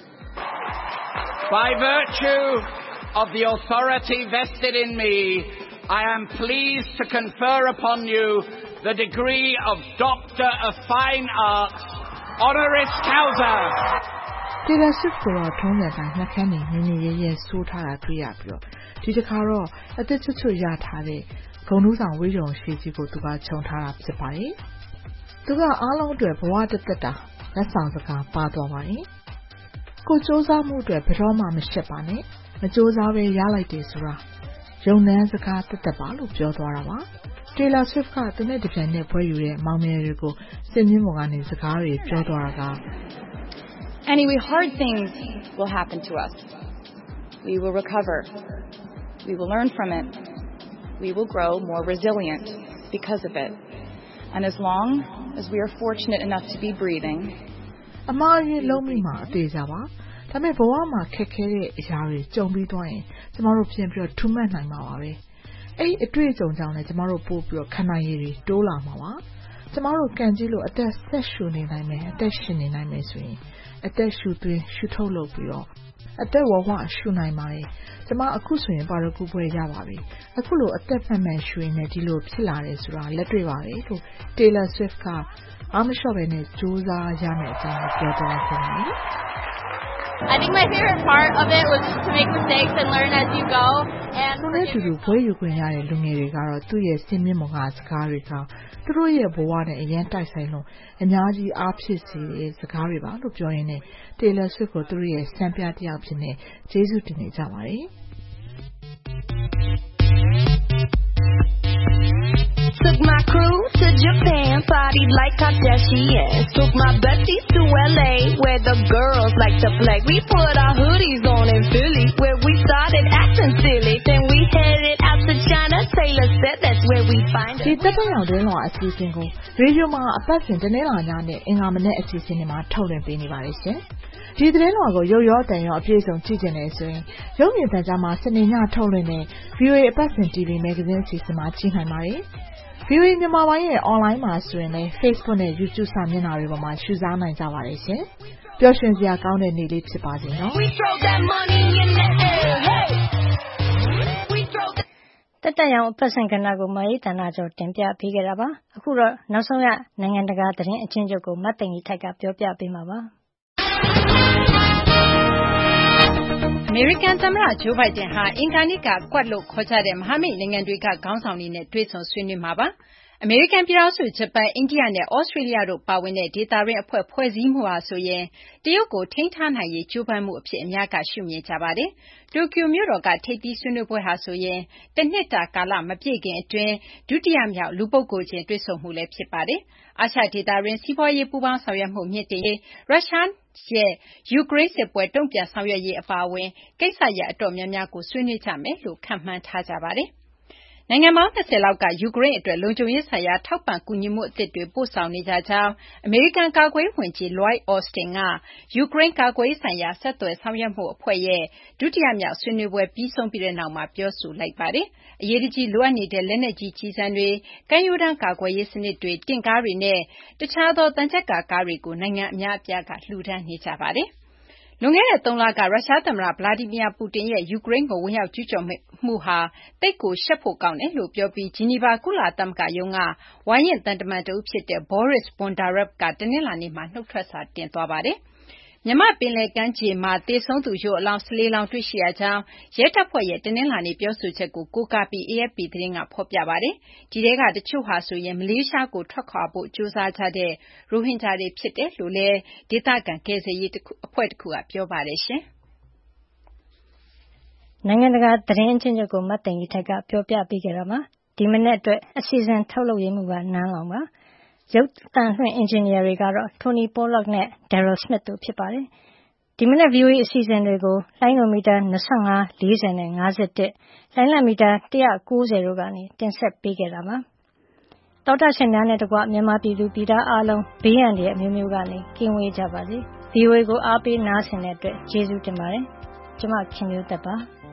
By virtue of the authority vested in me, I am pleased to confer upon you the degree of Doctor of Fine Arts, honoris causa. Taylor Swift ကိုတော့ထုံးစံတိုင်းနှက်ခမ်းနေမြင်းမြင်းရဲရဲစိုးထားတာတွေ့ရပြီးတော့ဒီတစ်ခါတော့အသက်ချွတ်ချွတ်ရထားတဲ့ဂုဏ်ထူးဆောင်ဝေးရုံရှိကြီးကိုသူကခြုံထားတာဖြစ်ပါတယ်။သူကအားလုံးအတွက်ဘဝတသက်တာလက်ဆောင်စကားပါသွားပါတယ်။ကိုစူးစမ်းမှုအတွက်ဘယ်တော့မှမရှက်ပါနဲ့။မစူးစမ်းပဲရလိုက်တယ်ဆိုတာယုံနှန်းစကားတက်တက်ပါလို့ပြောသွားတာပါ။ Taylor Swift ကသူနဲ့တပြိုင်နက်ပွဲယူတဲ့မောင်မယ်တွေကိုစင်မြင့်ပေါ်ကနေစကားတွေပြောသွားတာက Anyway, hard things will happen to us. We will recover. We will learn from it. We will grow more resilient because of it. And as long as we are fortunate enough to be breathing, အမှားရင်းလုံးမိမှာအသေးစားပါ။ဒါပေမဲ့ဘဝမှာခက်ခဲတဲ့အရာတွေကြုံပြီးသွားရင်ကျမတို့ပြန်ပြီးတော့ထူးမှတ်နိုင်မှာပါပဲ။အဲ့ဒီအတွေ့အကြုံကြောင့်လည်းကျမတို့ပို့ပြီးတော့ခံနိုင်ရည်တွေတိုးလာမှာပါ။ကျမတို့ကန်ကြည့်လို့အသက်ဆက်ရှူနေနိုင်မယ်အသက်ရှင်နေနိုင်မယ်ဆိုရင်အသက်ရှူသွင်းရှူထုတ်လုပ်ပြီးတော့အသက်ဝဝရှူနိုင်ပါတယ်။ကျမအခုဆိုရင်ပါရဂူပွဲရပါပြီ။အခုလိုအသက်မှန်မှန်ရှူရင်လည်းဒီလိုဖြစ်လာတယ်ဆိုတာလက်တွေ့ပါပဲလို့ Taylor Swift ကအားမလျှော့ပဲနဲ့စူးစမ်းရမယ့်အကြောင်းပြောသွားပါတယ်။ I think my favorite part of it was to make mistakes and learn as you go. And သူနဲ့တူတူဘွဲယူခွင့်ရတဲ့လူငယ်တွေကတော့သူ့ရဲ့စင်မြင့်မောင်ကစကားတွေကသူတို့ရဲ့ဘဝနဲ့အရင်တိုက်ဆိုင်လို့အများကြီးအားဖြစ်စေတဲ့စကားတွေပါလို့ပြောရင်းနဲ့ Taylor Swift ကိုသူတို့ရဲ့စံပြတစ်ယောက်ဖြစ်နေကျေးဇူးတင်နေကြပါတယ် Took my crew to Japan, partied like Kardashians. Took my besties to L A, where the girls like to play. We put our hoodies on in Philly, where we started acting silly. Then we headed out to China. Taylor said that's where we find us. ဒီတက်တဲ့ရောက်တဲ့လောအစီအစဉ်ကိုရေဒီယိုမှာအပတ်စဉ်တနေ့လာညနဲ့အင်္ဂါမနေ့အစီအစဉ်တွေမှာထုတ်လွှင့်ပေးနေပါတယ်ရှင်။ဒီသတင်းတော်ကိုရုပ်ရောတန်ရောအပြည့်အစုံကြည့်ကြနေဆိုရင်ရုပ်မြင်သံကြားမှာစနေညထုတ်လွှင့်တဲ့ V O A အပတ်စဉ် T V Magazine အစီအစဉ်မှာကြည့်နိုင်ပါတယ်။ V O A မြန်မာပိုင်းရဲ့ online မှာဆိုရင်လည်း Facebook နဲ့ YouTube စာမျက်နှာတွေပေါ်မှာရှုစားနိုင်ကြပါတယ်ရှင်။ပျော်ရွှင်စရာကောင်းတဲ့နေ့လေးဖြစ်ပါစေနော်။တက်တက်ရောင်အပတ်စဉ်ကဏ္ဍကိုမအေးတန်တာကျော်တင်ပြပေးခဲ့တာပါ။အခုတော့နောက်ဆုံးရနိုင်ငံတကာသတင်းအချင်းချုပ်ကိုမတ်သိင်ကြီးထိုက်ကပြောပြပေးမှာပါ။အမေရိကန်သမ္မတဂျိုးဘိုင်ဒန်ဟာအင်္ဂါနေ့ကကွက်လို့ခေါ်ကြတဲ့မဟာမိတ်နိုင်ငံတွေကခေါင်းဆောင်တွေနဲ့တွေ့ဆုံဆွေးနွေးမှာပါ။အမေရိကန်ပြည်ထောင်စု၊ဂျပန်၊အိန္ဒိယနဲ့သြစတြေးလျတို့ပါဝင်တဲ့ဒေသတွင်းအဖွဲ့ဖွဲ့စည်းမှုဟာဆိုရင်တရုတ်ကိုထိန်းထားနိုင်ရေးကြိုးပမ်းမှုအဖြစ်အများကရှုမြင်ကြပါတယ်။တိုကျိုမြို့တော်ကထိပ်သီးဆွေးနွေးပွဲဟာဆိုရင်တနှစ်တာကာလမပြည့်ခင်အတွင်းဒုတိယမြောက်လူပုဂ္ဂိုလ်ချင်းတွေ့ဆုံမှုလည်းဖြစ်ပါတယ်။အာရှဒေသတွင်းစီးပွားရေးပူးပေါင်းဆောင်ရွက်မှုမြှင့်တင်ရေး၊ရုရှားရဲ့ယူကရိန်းစစ်ပွဲတုံ့ပြန်ဆောင်ရွက်ရေးအပါအဝင်ကိစ္စရပ်အတော်များများကိုဆွေးနွေးကြမယ်လို့ခန့်မှန်းထားကြပါတယ်။နိုင်ငံပေါင်း၂၀လောက်ကယူကရိန်းအတွက်လုံခြုံရေးဆိုင်ရာထောက်ပံ့ကူညီမှုအသစ်တွေပို့ဆောင်နေကြကြောင်းအမေရိကန်ကာကွယ်ရေးဝန်ကြီး Lloyd Austin ကယူကရိန်းကာကွယ်ရေးဆိုင်ရာဆက်သွယ်ဆောင်ရွက်မှုအဖွဲ့ရဲ့ဒုတိယမြောက်ဆွေးနွေးပွဲပြီးဆုံးပြီးတဲ့နောက်မှာပြောဆိုလိုက်ပါတယ်။အရေးတကြီးလိုအပ်နေတဲ့လက်နက်ကြီးကျည်ဆံတွေ၊ကမ်းရိုးတန်းကာကွယ်ရေးစနစ်တွေ၊တင့်ကားတွေနဲ့တခြားသောသံချပ်ကာကားတွေကိုနိုင်ငံအများအပြားကလှူဒါန်းနေကြပါတယ်။လွန်ခဲ့တဲ့သုံးလကရုရှားသမ္မတ Vladimir Putin ရဲ့ယူကရိန်းကိုဝင်ရောက်ကျူးကျော်မှုဟာသိပ်ကိုရှက်ဖို့ကောင်းတယ်လို့ပြောပြီးဂျီနီဗာကုလသမဂ္ဂရုံးကဝါရင့်သံတမန်တဦးဖြစ်တဲ့ Boris Bondarev ကတနင်္လာနေ့မှာနုတ်ထွက်စာတင်သွားပါတယ်။မြန်မာ့ပင်လယ်ကမ်းခြေမှာသေဆုံးသူရုပ်အလောင်း၁၄လောင်းတွေ့ရှိရကြောင်းရဲတပ်ဖွဲ့ရဲ့တနင်္လာနေ့ပြောဆိုချက်ကိုကိုးကားပြီး A F P သတင်းကဖော်ပြပါတယ်။ဒီထဲကတချို့ဟာဆိုရင်မလေးရှားကိုထွက်ခွာဖို့ကြိုးစားကြတဲ့ရိုဟင်ဂျာတွေဖြစ်တယ်လို့လည်းဒေသခံကယ်ဆယ်ရေးအဖွဲ့တခုကပြောပါတယ်။နိုင်ငံတကာသတင်းအချင်းချုပ်ကိုမတ်သိင်ကြီးထိုက်ကပြောပြပေးခဲ့တာပါ။ဒီမနေ့အတွက်အစီအစဉ်ထုတ်လုပ်ရေးမှုကနန်းလောင်ပါ။ရုပ်သံလွှင့်အင်ဂျင်နီယာတွေကတော့ Tony Pollock နဲ့ Daryl Smith တို့ဖြစ်ပါတယ်။ဒီမနေ့ V O A အစီအစဉ်တွေကိုလိုင်းနိုမီတာ၂၅၊၄၀နဲ့၅၁လိုင်းလံမီတာ၁၉၀တို့ကနေတင်ဆက်ပေးခဲ့တာပါ။သောတာရှင်များနဲ့တကွမြန်မာပြည်သူပြည်သားအားလုံးဘေးရန်တွေအမျိုးမျိုးကနေကင်းဝေးကြပါစေ။ V O A ကိုအားပေးနားဆင်တဲ့အတွက်ကျေးဇူးတင်ပါတယ်။ကျွန်မခင်မျိုးသက်ပါ။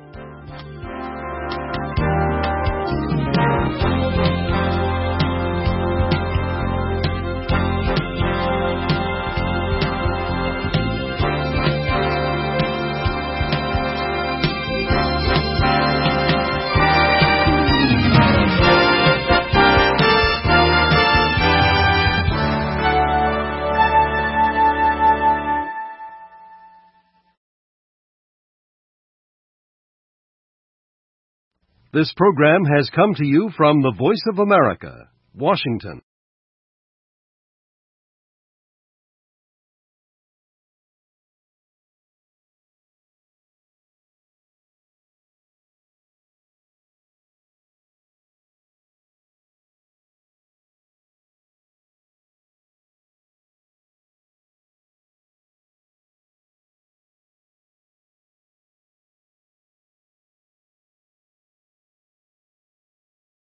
This program has come to you from the Voice of America, Washington.